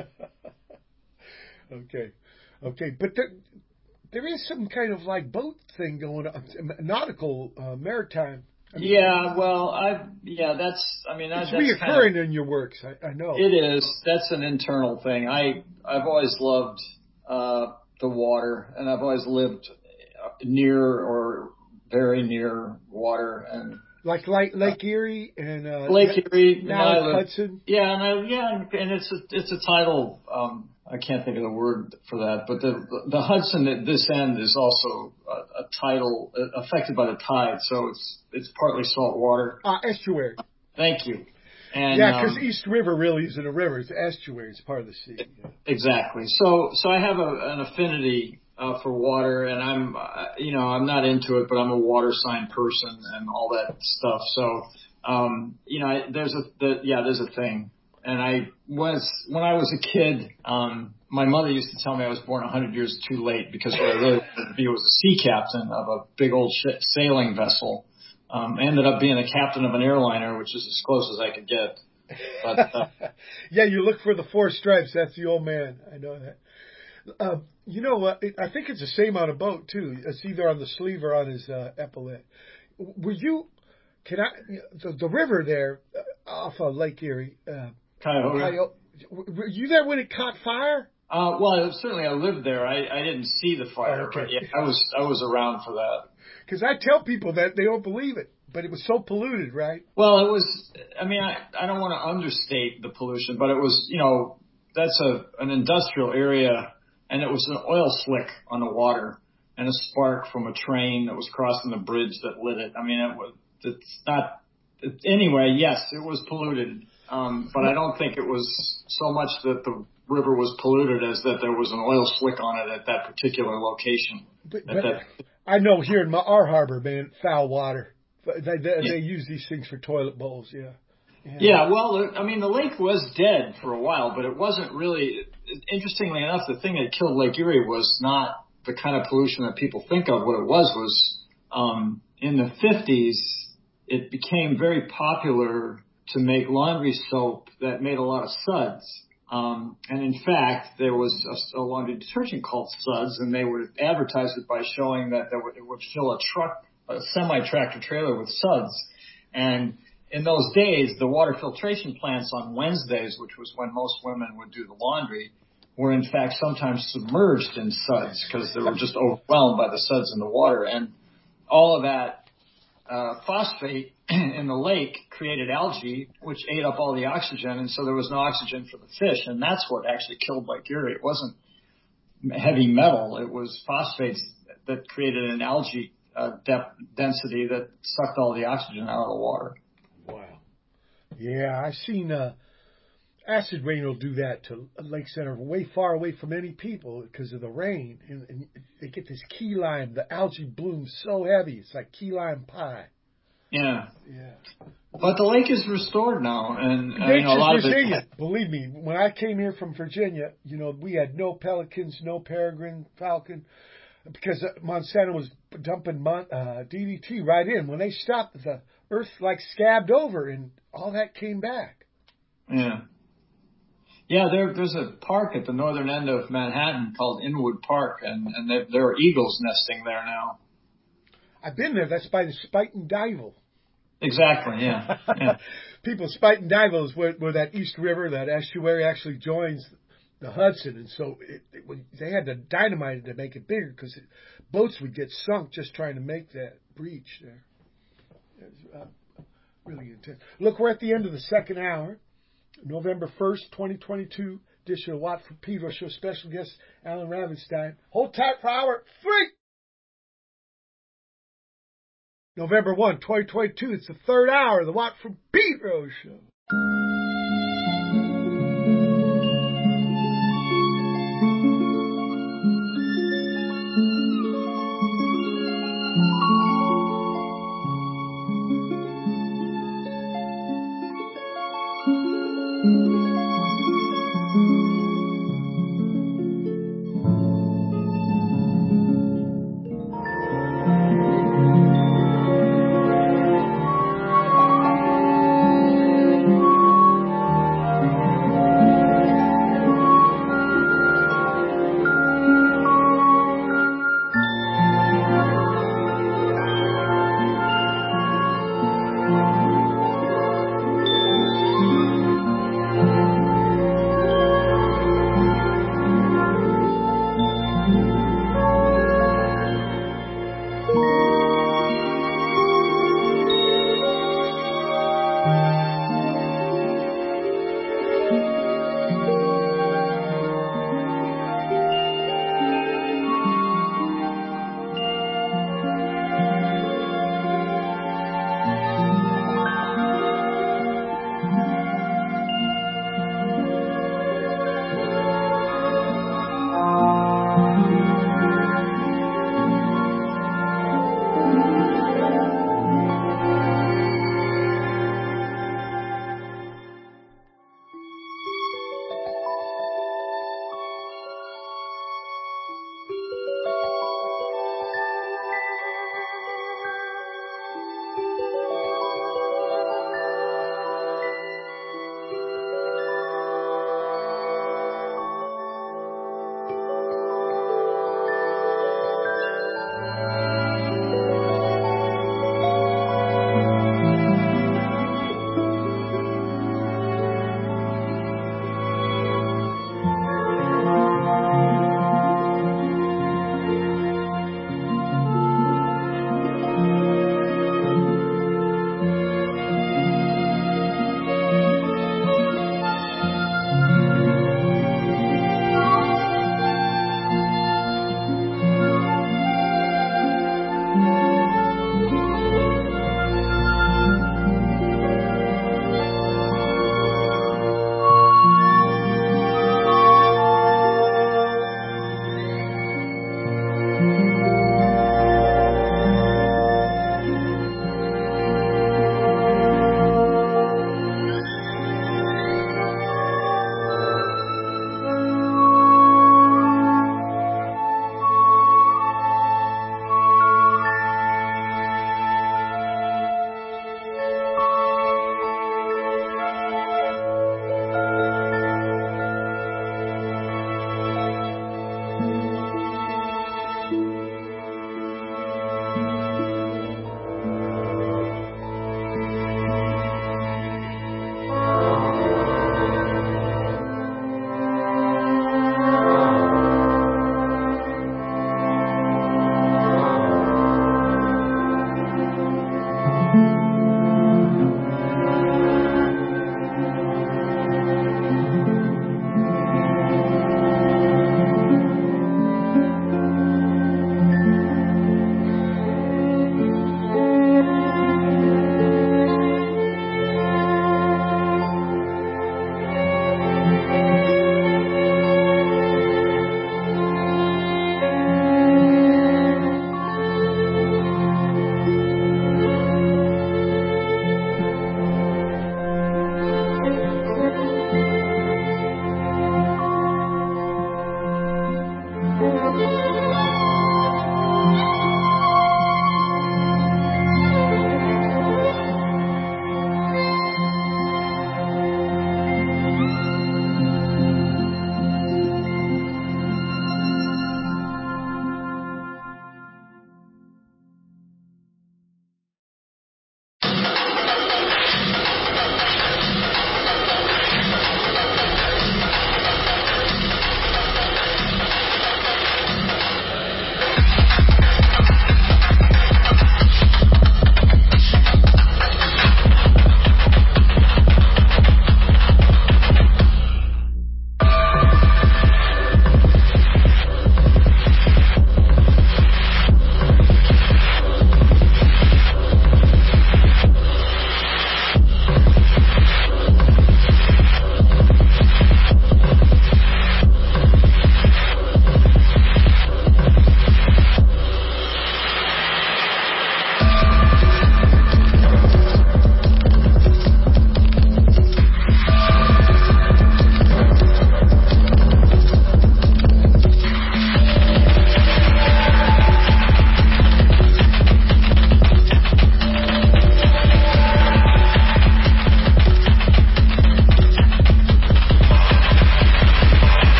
okay. Okay. But there, there is some kind of like boat thing going on, nautical, uh, maritime. I mean, yeah, well, I yeah, that's I mean it's that's reoccurring kind of, in your works. I, I know it is. That's an internal thing. I I've always loved uh, the water, and I've always lived near or very near water, and like Lake, Lake Erie and uh, Lake Erie, now live, Hudson. Yeah, and I, yeah, and it's a it's a tidal. Um, I can't think of the word for that, but the the Hudson at this end is also a, a tidal uh, affected by the tide, so it's it's partly salt water. Uh, estuary. Thank you. And, yeah, because um, East River really isn't a river; it's an estuary. It's part of the sea. Yeah. Exactly. So so I have a, an affinity uh, for water, and I'm uh, you know I'm not into it, but I'm a water sign person and all that stuff. So um, you know I, there's a the, yeah there's a thing. And I was, when I was a kid, um, my mother used to tell me I was born a hundred years too late because what I really wanted to be was a sea captain of a big old ship sailing vessel. Um, I ended up being a captain of an airliner, which is as close as I could get. But, uh, yeah, you look for the four stripes. That's the old man. I know that. Uh, you know what? It, I think it's the same on a boat, too. It's either on the sleeve or on his uh, epaulette. Were you, can I, the, the river there uh, off of Lake Erie, uh, Cuyahoga. Cuyahoga. Were you there when it caught fire? Uh, well, certainly I lived there. I, I didn't see the fire, oh, okay. but yeah, I was I was around for that. Because I tell people that they don't believe it, but it was so polluted, right? Well, it was. I mean, I, I don't want to understate the pollution, but it was. You know, that's a an industrial area, and it was an oil slick on the water, and a spark from a train that was crossing the bridge that lit it. I mean, it was. It's not. It, anyway, yes, it was polluted. Um, but I don't think it was so much that the river was polluted as that there was an oil slick on it at that particular location. But, at but that, I know here in my, our harbor, man, foul water. They, they, yeah. they use these things for toilet bowls, yeah. Yeah, yeah well, I mean, the lake was dead for a while, but it wasn't really, interestingly enough, the thing that killed Lake Erie was not the kind of pollution that people think of. What it was was um, in the fifties, it became very popular to make laundry soap that made a lot of suds. Um, and in fact, there was a, a laundry detergent called Suds, and they would advertise it by showing that there would, it would fill a truck, a semi-tractor trailer with suds. And in those days, the water filtration plants on Wednesdays, which was when most women would do the laundry, were in fact sometimes submerged in suds because they were just overwhelmed by the suds in the water. And all of that Uh, phosphate in the lake created algae, which ate up all the oxygen, and so there was no oxygen for the fish, and that's what actually killed Lake Erie. It wasn't heavy metal; it was phosphates that created an algae uh, depth density that sucked all the oxygen out of the water. Wow. Yeah, I've seen uh, acid rain will do that to lakes that are way far away from any people because of the rain, and, and they get this key lime. The algae blooms so heavy, it's like key lime pie. Yeah. Yeah. But the lake is restored now, and uh, you know, a lot of Virginia. it. Believe me, when I came here from Virginia, you know, we had no pelicans, no peregrine falcon, because Monsanto was dumping mon- uh, D D T right in. When they stopped, the earth like scabbed over, and all that came back. Yeah. Yeah, there, there's a park at the northern end of Manhattan called Inwood Park, and, and there, there are eagles nesting there now. I've been there. That's by the Spuyten Duyvil. Exactly, yeah. yeah. People, Spuyten Duyvil is where, where that East River, that estuary actually joins the Hudson, and so it, it, they had to dynamite it to make it bigger because boats would get sunk just trying to make that breach there. It was uh, really intense. Look, we're at the end of the second hour. November first, twenty twenty-two, edition of Watt from Pedro Show. Special guest, Alan Ravenstein. Hold tight for hour three. November first, twenty twenty-two, it's the third hour of the Watt from Pedro Show.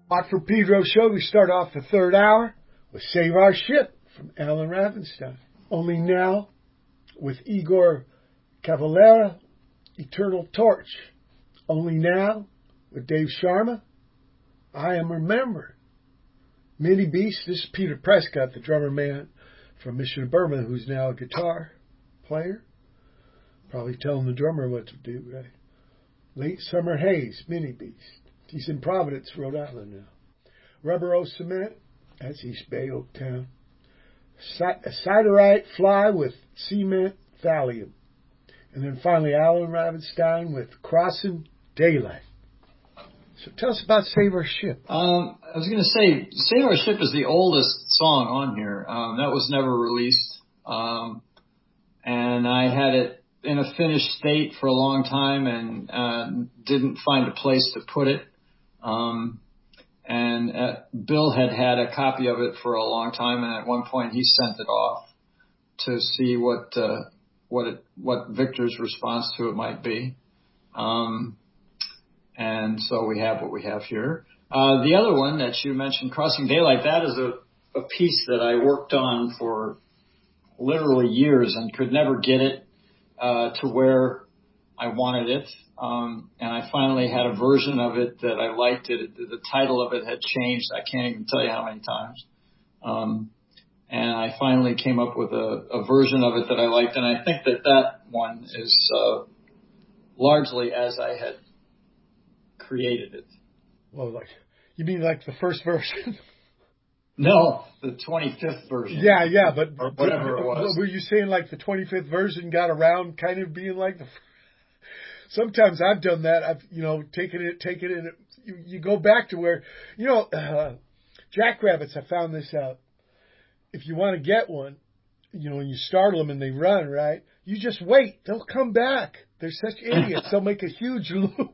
Watt from Pedro show. We start off the third hour with Save Our Ship from Alan Ravenstein. Only Now with Igor Cavalera, Eternal Torch. Only Now with Dave Sharma, I Am Remembered. Mini Beast, this is Peter Prescott, the drummer man from Mission of Burma, who's now a guitar player. Probably telling the drummer what to do, right? Late Summer Haze, Mini Beast. He's in Providence, Rhode Island now. Rubber O Cement, that's East Bay, Oaktown. Siderite Fly with Cement Thallium. And then finally Alan Ravenstein with Crossing Daylight. So tell us about Save Our Ship. Um, I was going to say, Save Our Ship is the oldest song on here. Um, that was never released. Um, and I had it in a finished state for a long time and uh, didn't find a place to put it. Um, and uh, Bill had had a copy of it for a long time, and at one point he sent it off to see what uh, what it, what Victor's response to it might be. Um, and so we have what we have here. Uh, the other one that you mentioned, Crossing Daylight, that is a, a piece that I worked on for literally years and could never get it uh, to where I wanted it. Um, and I finally had a version of it that I liked. It. The title of it had changed. I can't even tell you how many times. Um, and I finally came up with a, a version of it that I liked. And I think that that one is uh, largely as I had created it. Well, like, you mean like the first version? No, the twenty-fifth version. Yeah, yeah, but or whatever it was. Were you saying like the twenty-fifth version got around kind of being like the... Sometimes I've done that. I've, you know, taken it, taken it. You, you go back to where, you know, uh, jackrabbits, I found this out. If you want to get one, you know, and you startle them and they run, right? You just wait. They'll come back. They're such idiots. They'll make a huge loop.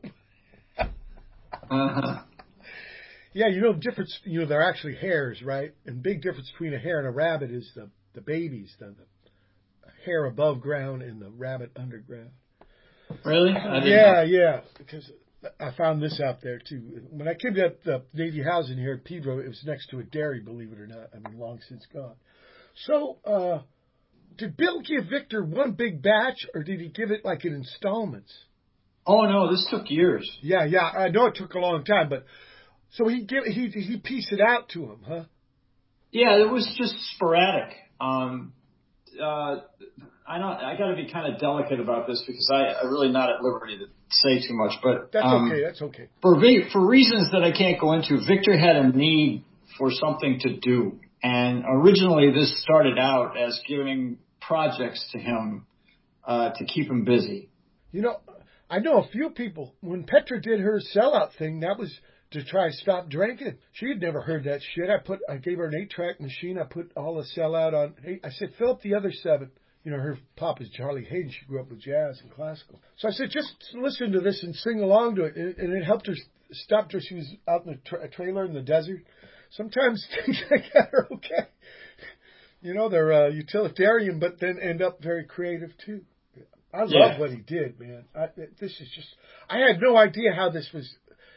uh-huh. Yeah, you know, the difference, you know, they're actually hares, right? And big difference between a hare and a rabbit is the, the babies, the, the hare above ground and the rabbit underground. Really? I didn't yeah, know. yeah, because I found this out there, too. When I came to the Navy housing here at Pedro, it was next to a dairy, believe it or not. I mean, long since gone. So, uh, did Bill give Victor one big batch, or did he give it like in installments? Oh, no, this took years. Yeah, yeah, I know it took a long time, but so he give he he pieced it out to him, huh? Yeah, it was just sporadic. Um, uh, I don't. I got to be kind of delicate about this because I, I'm really not at liberty to say too much. But that's um, okay. That's okay. For for reasons that I can't go into, Victor had a need for something to do, and originally this started out as giving projects to him uh, to keep him busy. You know, I know a few people. When Petra did her sellout thing, that was to try to stop drinking. She had never heard that shit. I put, I gave her an eight-track machine. I put all the sellout on. Hey, I said, fill up the other seven. You know, her pop is Charlie Hayden. She grew up with jazz and classical. So I said, just listen to this and sing along to it. And it helped her, stopped her. She was out in a tra- trailer in the desert. Sometimes things like that are okay. You know, they're uh, utilitarian, but then end up very creative, too. I love yeah. what he did, man. I, this is just, I had no idea how this was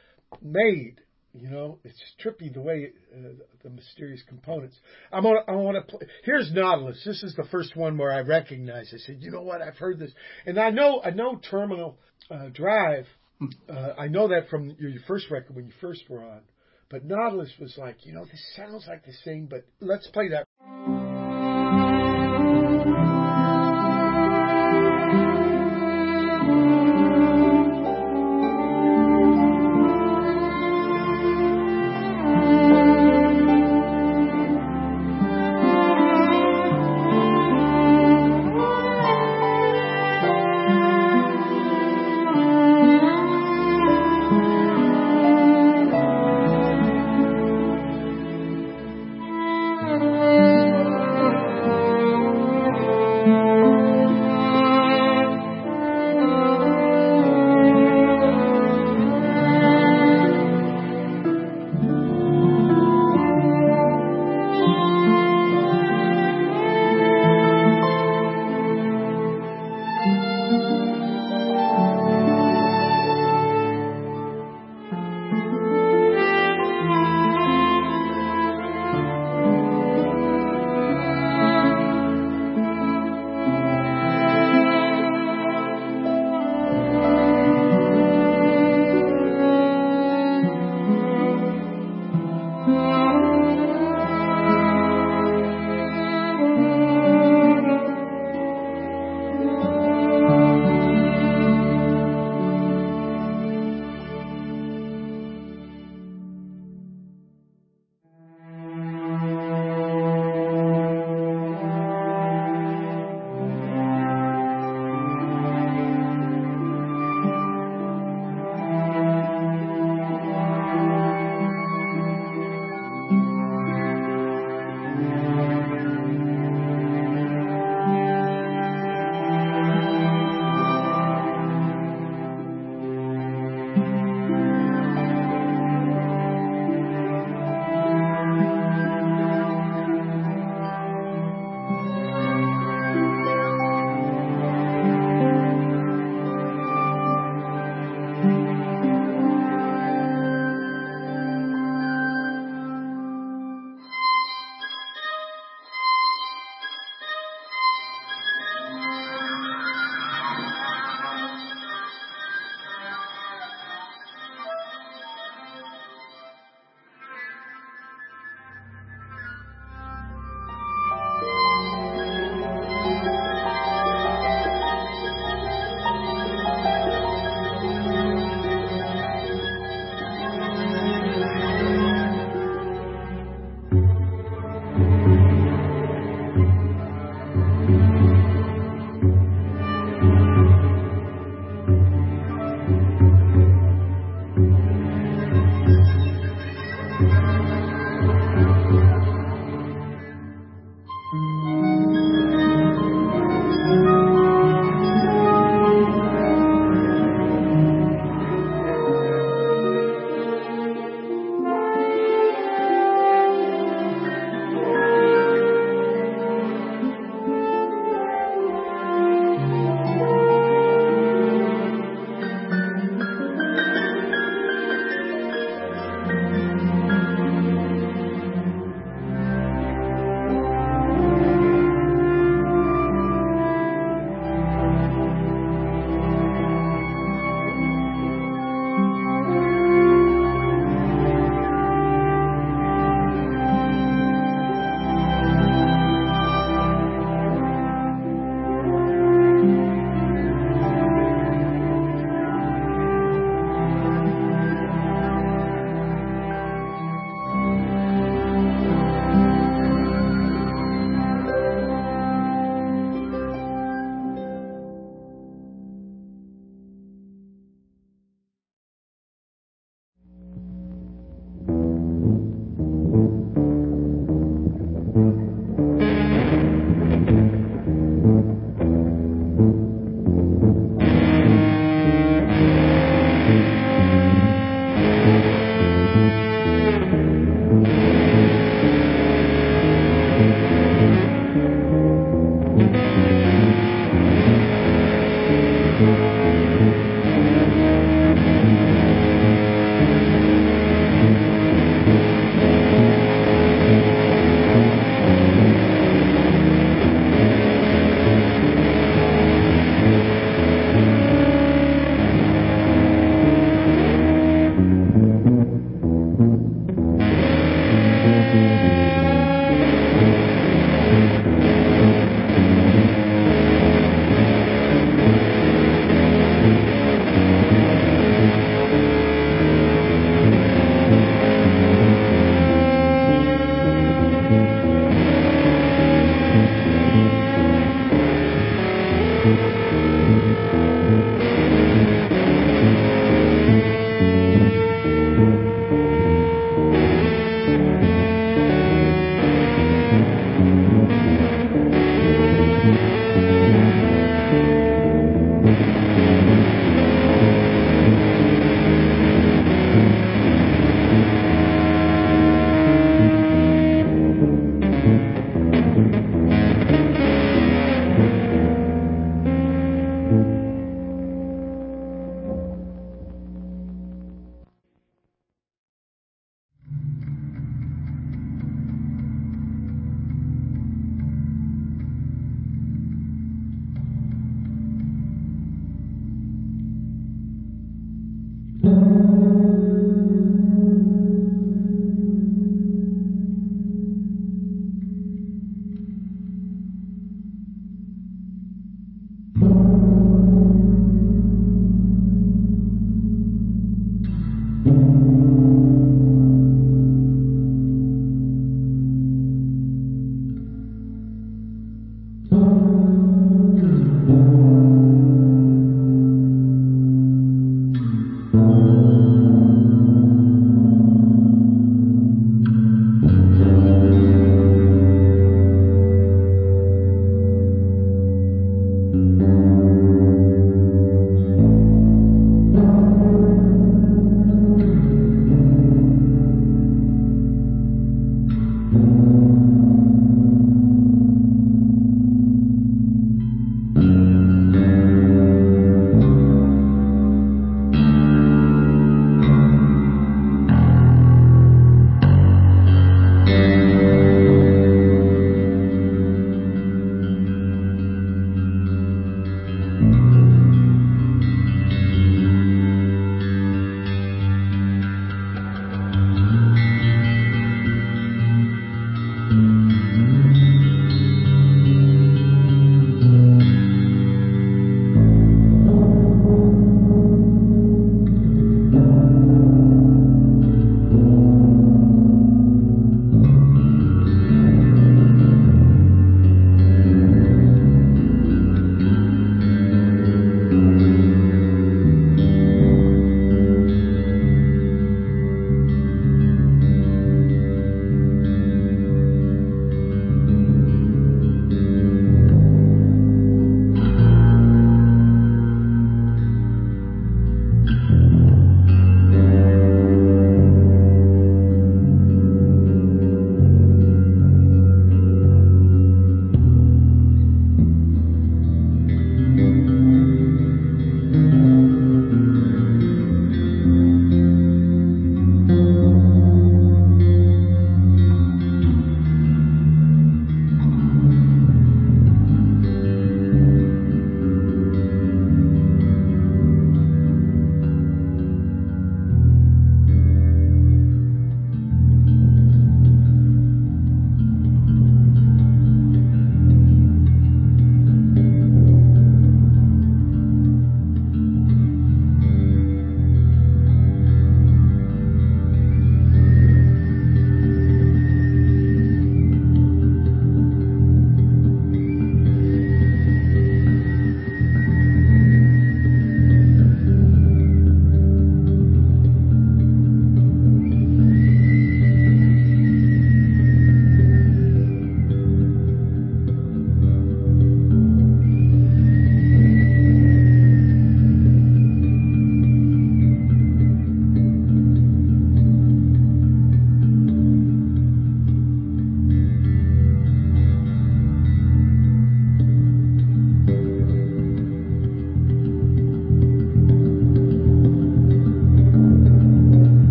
made. You know, it's trippy the way, uh, the mysterious components. I'm gonna, I want to play. Here's Nautilus. This is the first one where I recognize. I said, you know what? I've heard this, and I know, I know Terminal uh, Drive. Uh, I know that from your, your first record when you first were on. But Nautilus was like, you know, this sounds like the same. But let's play that. Thank you.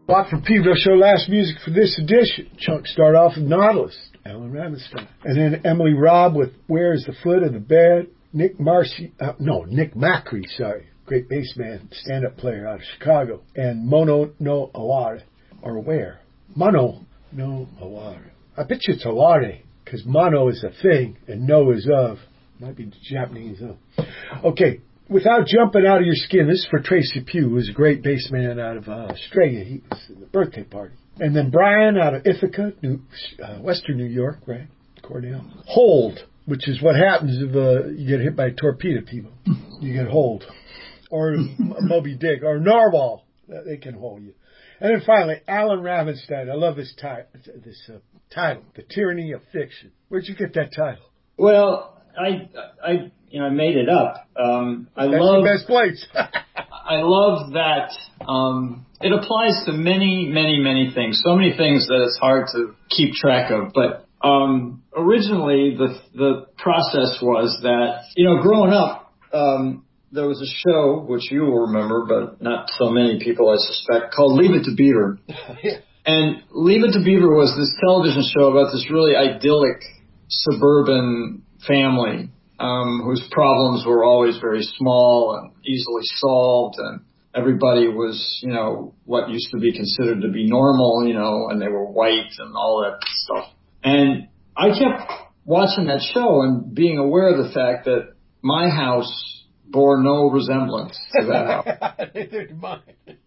Watt from Pedro Show, last music for this edition. Chunk start off with Nautilus, Alan Ravenstein. And then Emily Robb with Where is the Foot of the Bed? Nick Marcy, uh, no, Nick Macri, sorry. Great bass man, stand-up player out of Chicago. And Mono no Aware, or where? Mono no Aware. I bet you it's Aware, because mono is a thing, and no is of. Might be Japanese, though. Okay, Without Jumping Out of Your Skin, this is for Tracy Pugh, who's a great bass man out of uh, Australia. He was in the birthday party. And then Brian out of Ithaca, New, uh, Western New York, right? Cornell. Hold, which is what happens if uh, you get hit by a torpedo, people. You get hold. Or Moby Dick, or Narwhal. They can hold you. And then finally, Alan Ravenstein. I love this, ti- this uh, title, The Tyranny of Fiction. Where'd you get that title? Well, I, I, you know, I made it up. Um, I That's love the best place. I love that um, it applies to many, many, many things. So many things that it's hard to keep track of. But um, originally, the the process was that, you know, growing up, um, there was a show, which you will remember, but not so many people, I suspect, called Leave It to Beaver. Yeah. And Leave It to Beaver was this television show about this really idyllic suburban family um, whose problems were always very small and easily solved, and everybody was, you know, what used to be considered to be normal, you know, and they were white and all that stuff. And I kept watching that show and being aware of the fact that my house bore no resemblance to that house. Neither did mine.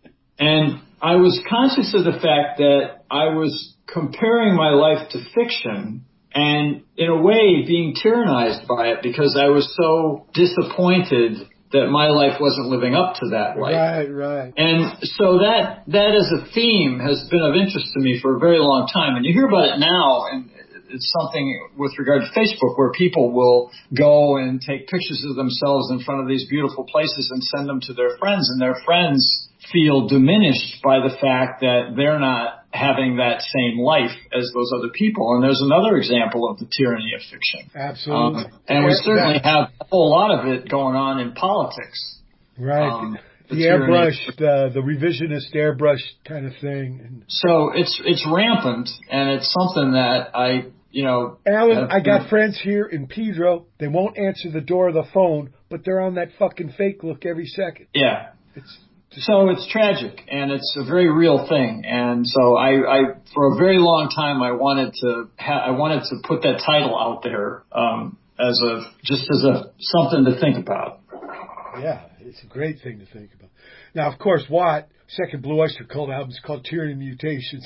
And I was conscious of the fact that I was comparing my life to fiction and, in a way, being tyrannized by it because I was so disappointed that my life wasn't living up to that life. Right, right. And so that that as a theme has been of interest to me for a very long time. And you hear about it now, and it's something with regard to Facebook where people will go and take pictures of themselves in front of these beautiful places and send them to their friends, and their friends feel diminished by the fact that they're not having that same life as those other people. And there's another example of the tyranny of fiction. Absolutely. Um, and we certainly have a whole lot of it going on in politics. Right. Um, the, the airbrushed, uh, the revisionist airbrushed kind of thing. And so it's it's rampant, and it's something that I, you know... Alan, I got friends here in Pedro. They won't answer the door of the phone, but they're on that fucking fake look every second. Yeah. It's So it's tragic, and it's a very real thing. And so I, I for a very long time, I wanted to, ha- I wanted to put that title out there um, as a just as a something to think about. Yeah, it's a great thing to think about. Now, of course, Watt, second Blue Oyster Cult album is called Tyranny Mutations.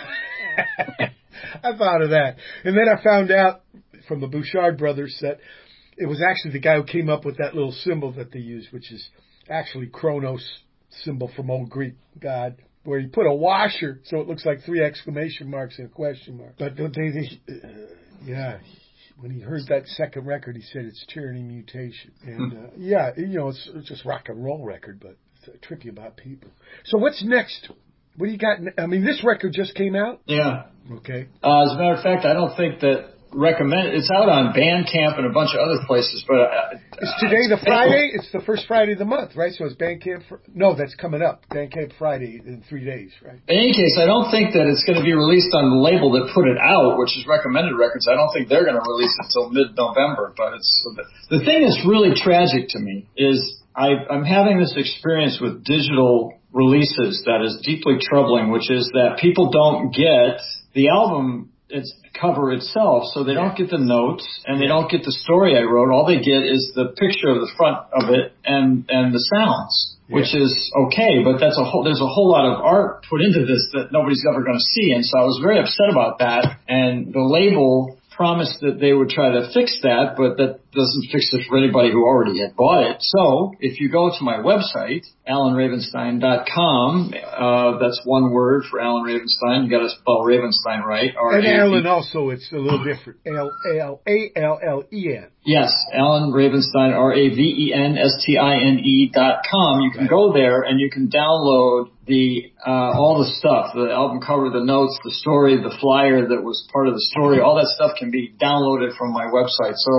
I thought of that, and then I found out from the Bouchard brothers that it was actually the guy who came up with that little symbol that they use, which is actually Kronos. Symbol from old Greek god, where you put a washer so it looks like three exclamation marks and a question mark. But they, they uh, yeah, when he heard that second record, he said it's Tyranny Mutation. And uh, yeah, you know, it's, it's just rock and roll record, but it's uh, tricky about people. So what's next? What do you got? I mean, this record just came out? Yeah. Okay. Uh, as a matter of fact, I don't think that recommend it's out on Bandcamp and a bunch of other places, but uh, is today the Friday? It's the first Friday of the month, right? So it's Bandcamp. For, no, that's coming up. Bandcamp Friday in three days, right? In any case, I don't think that it's going to be released on the label that put it out, which is Recommended Records. I don't think they're going to release it until mid-November. But it's the thing that's really tragic to me is I, I'm having this experience with digital releases that is deeply troubling, which is that people don't get the album. Its cover itself, so they don't get the notes and they don't get the story I wrote. All they get is the picture of the front of it and and the sounds, yeah. Which is okay, but that's a whole there's a whole lot of art put into this that nobody's ever going to see, and so I was very upset about that. And the label promised that they would try to fix that, but that doesn't fix it for anybody who already had bought it. So if you go to my website, alan ravenstein dot com, uh, that's one word for Alan Ravenstein. You got to spell Ravenstein right. And Alan also, it's a little different. A L L E N. Yes, Alan Ravenstein, R A V E N S T I N E dot com. You can go there and you can download the uh, all the stuff, the album cover, the notes, the story, the flyer that was part of the story. All that stuff can be downloaded from my website. So if you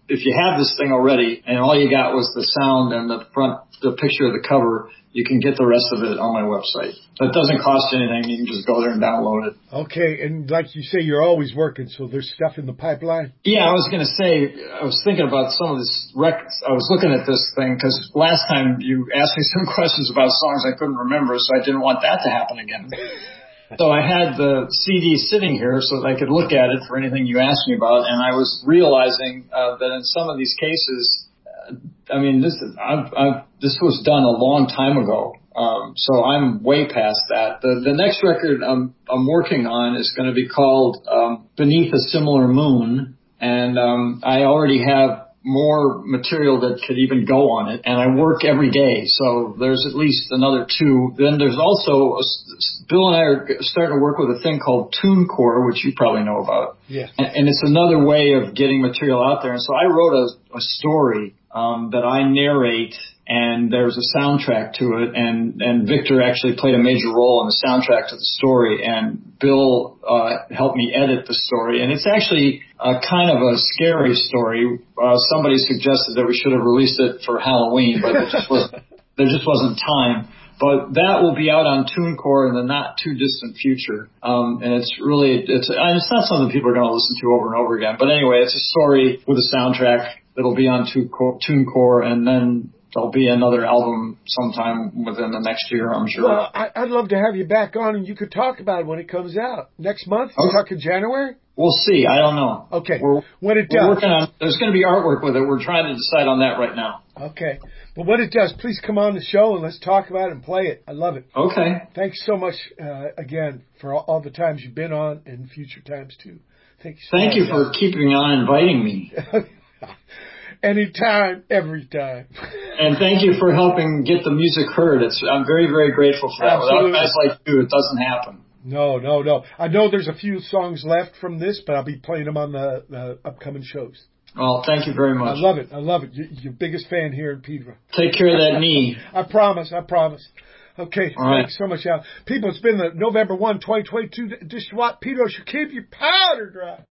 if you have this thing already and all you got was the sound and the front, the picture of the cover, you can get the rest of it on my website. It doesn't cost you anything. You can just go there and download it. Okay, and like you say, you're always working, so there's stuff in the pipeline? Yeah, I was going to say, I was thinking about some of this records. I was looking at this thing because last time you asked me some questions about songs I couldn't remember, so I didn't want that to happen again. So I had the C D sitting here so that I could look at it for anything you asked me about, and I was realizing uh, that in some of these cases, I mean, this I've, I've, this was done a long time ago, um, so I'm way past that. The, the next record I'm, I'm working on is going to be called um, Beneath a Similar Moon, and um, I already have more material that could even go on it, and I work every day, so there's at least another two. Then there's also, a, Bill and I are starting to work with a thing called TuneCore, which you probably know about. Yes. And, and it's another way of getting material out there, and so I wrote a, a story um, that I narrate, and there's a soundtrack to it, and, and Victor actually played a major role in the soundtrack to the story, and Bill uh, helped me edit the story, and it's actually a kind of a scary story. Uh, somebody suggested that we should have released it for Halloween, but there just wasn't, there just wasn't time. But that will be out on TuneCore in the not too distant future. Um, and it's really, it's, and it's not something people are going to listen to over and over again. But anyway, it's a story with a soundtrack that'll be on TuneCore, and then there'll be another album sometime within the next year, I'm sure. Well, I, I'd love to have you back on and you could talk about it when it comes out. Next month? You're Okay. talking January? We'll see. I don't know. Okay. We're, when it we're does. working on, there's going to be artwork with it. We're trying to decide on that right now. Okay. Well, when it does, please come on the show and let's talk about it and play it. I love it. Okay. Thanks so much, uh, again, for all, all the times you've been on and future times, too. Thank you so Thank much. you for keeping on inviting me. Anytime, every time. And thank you for helping get the music heard. It's I'm very, very grateful for that. Absolutely. Without guys like you, it doesn't happen. No, no, no. I know there's a few songs left from this, but I'll be playing them on the, the upcoming shows. Well, thank you very much. I love it. I love it. You're your biggest fan here in Pedro. Take care of that knee. I promise. I promise. Okay. All right. Thanks so much, Al. People, it's been the November first, twenty twenty-two edition of What Pedro should keep your powder dry.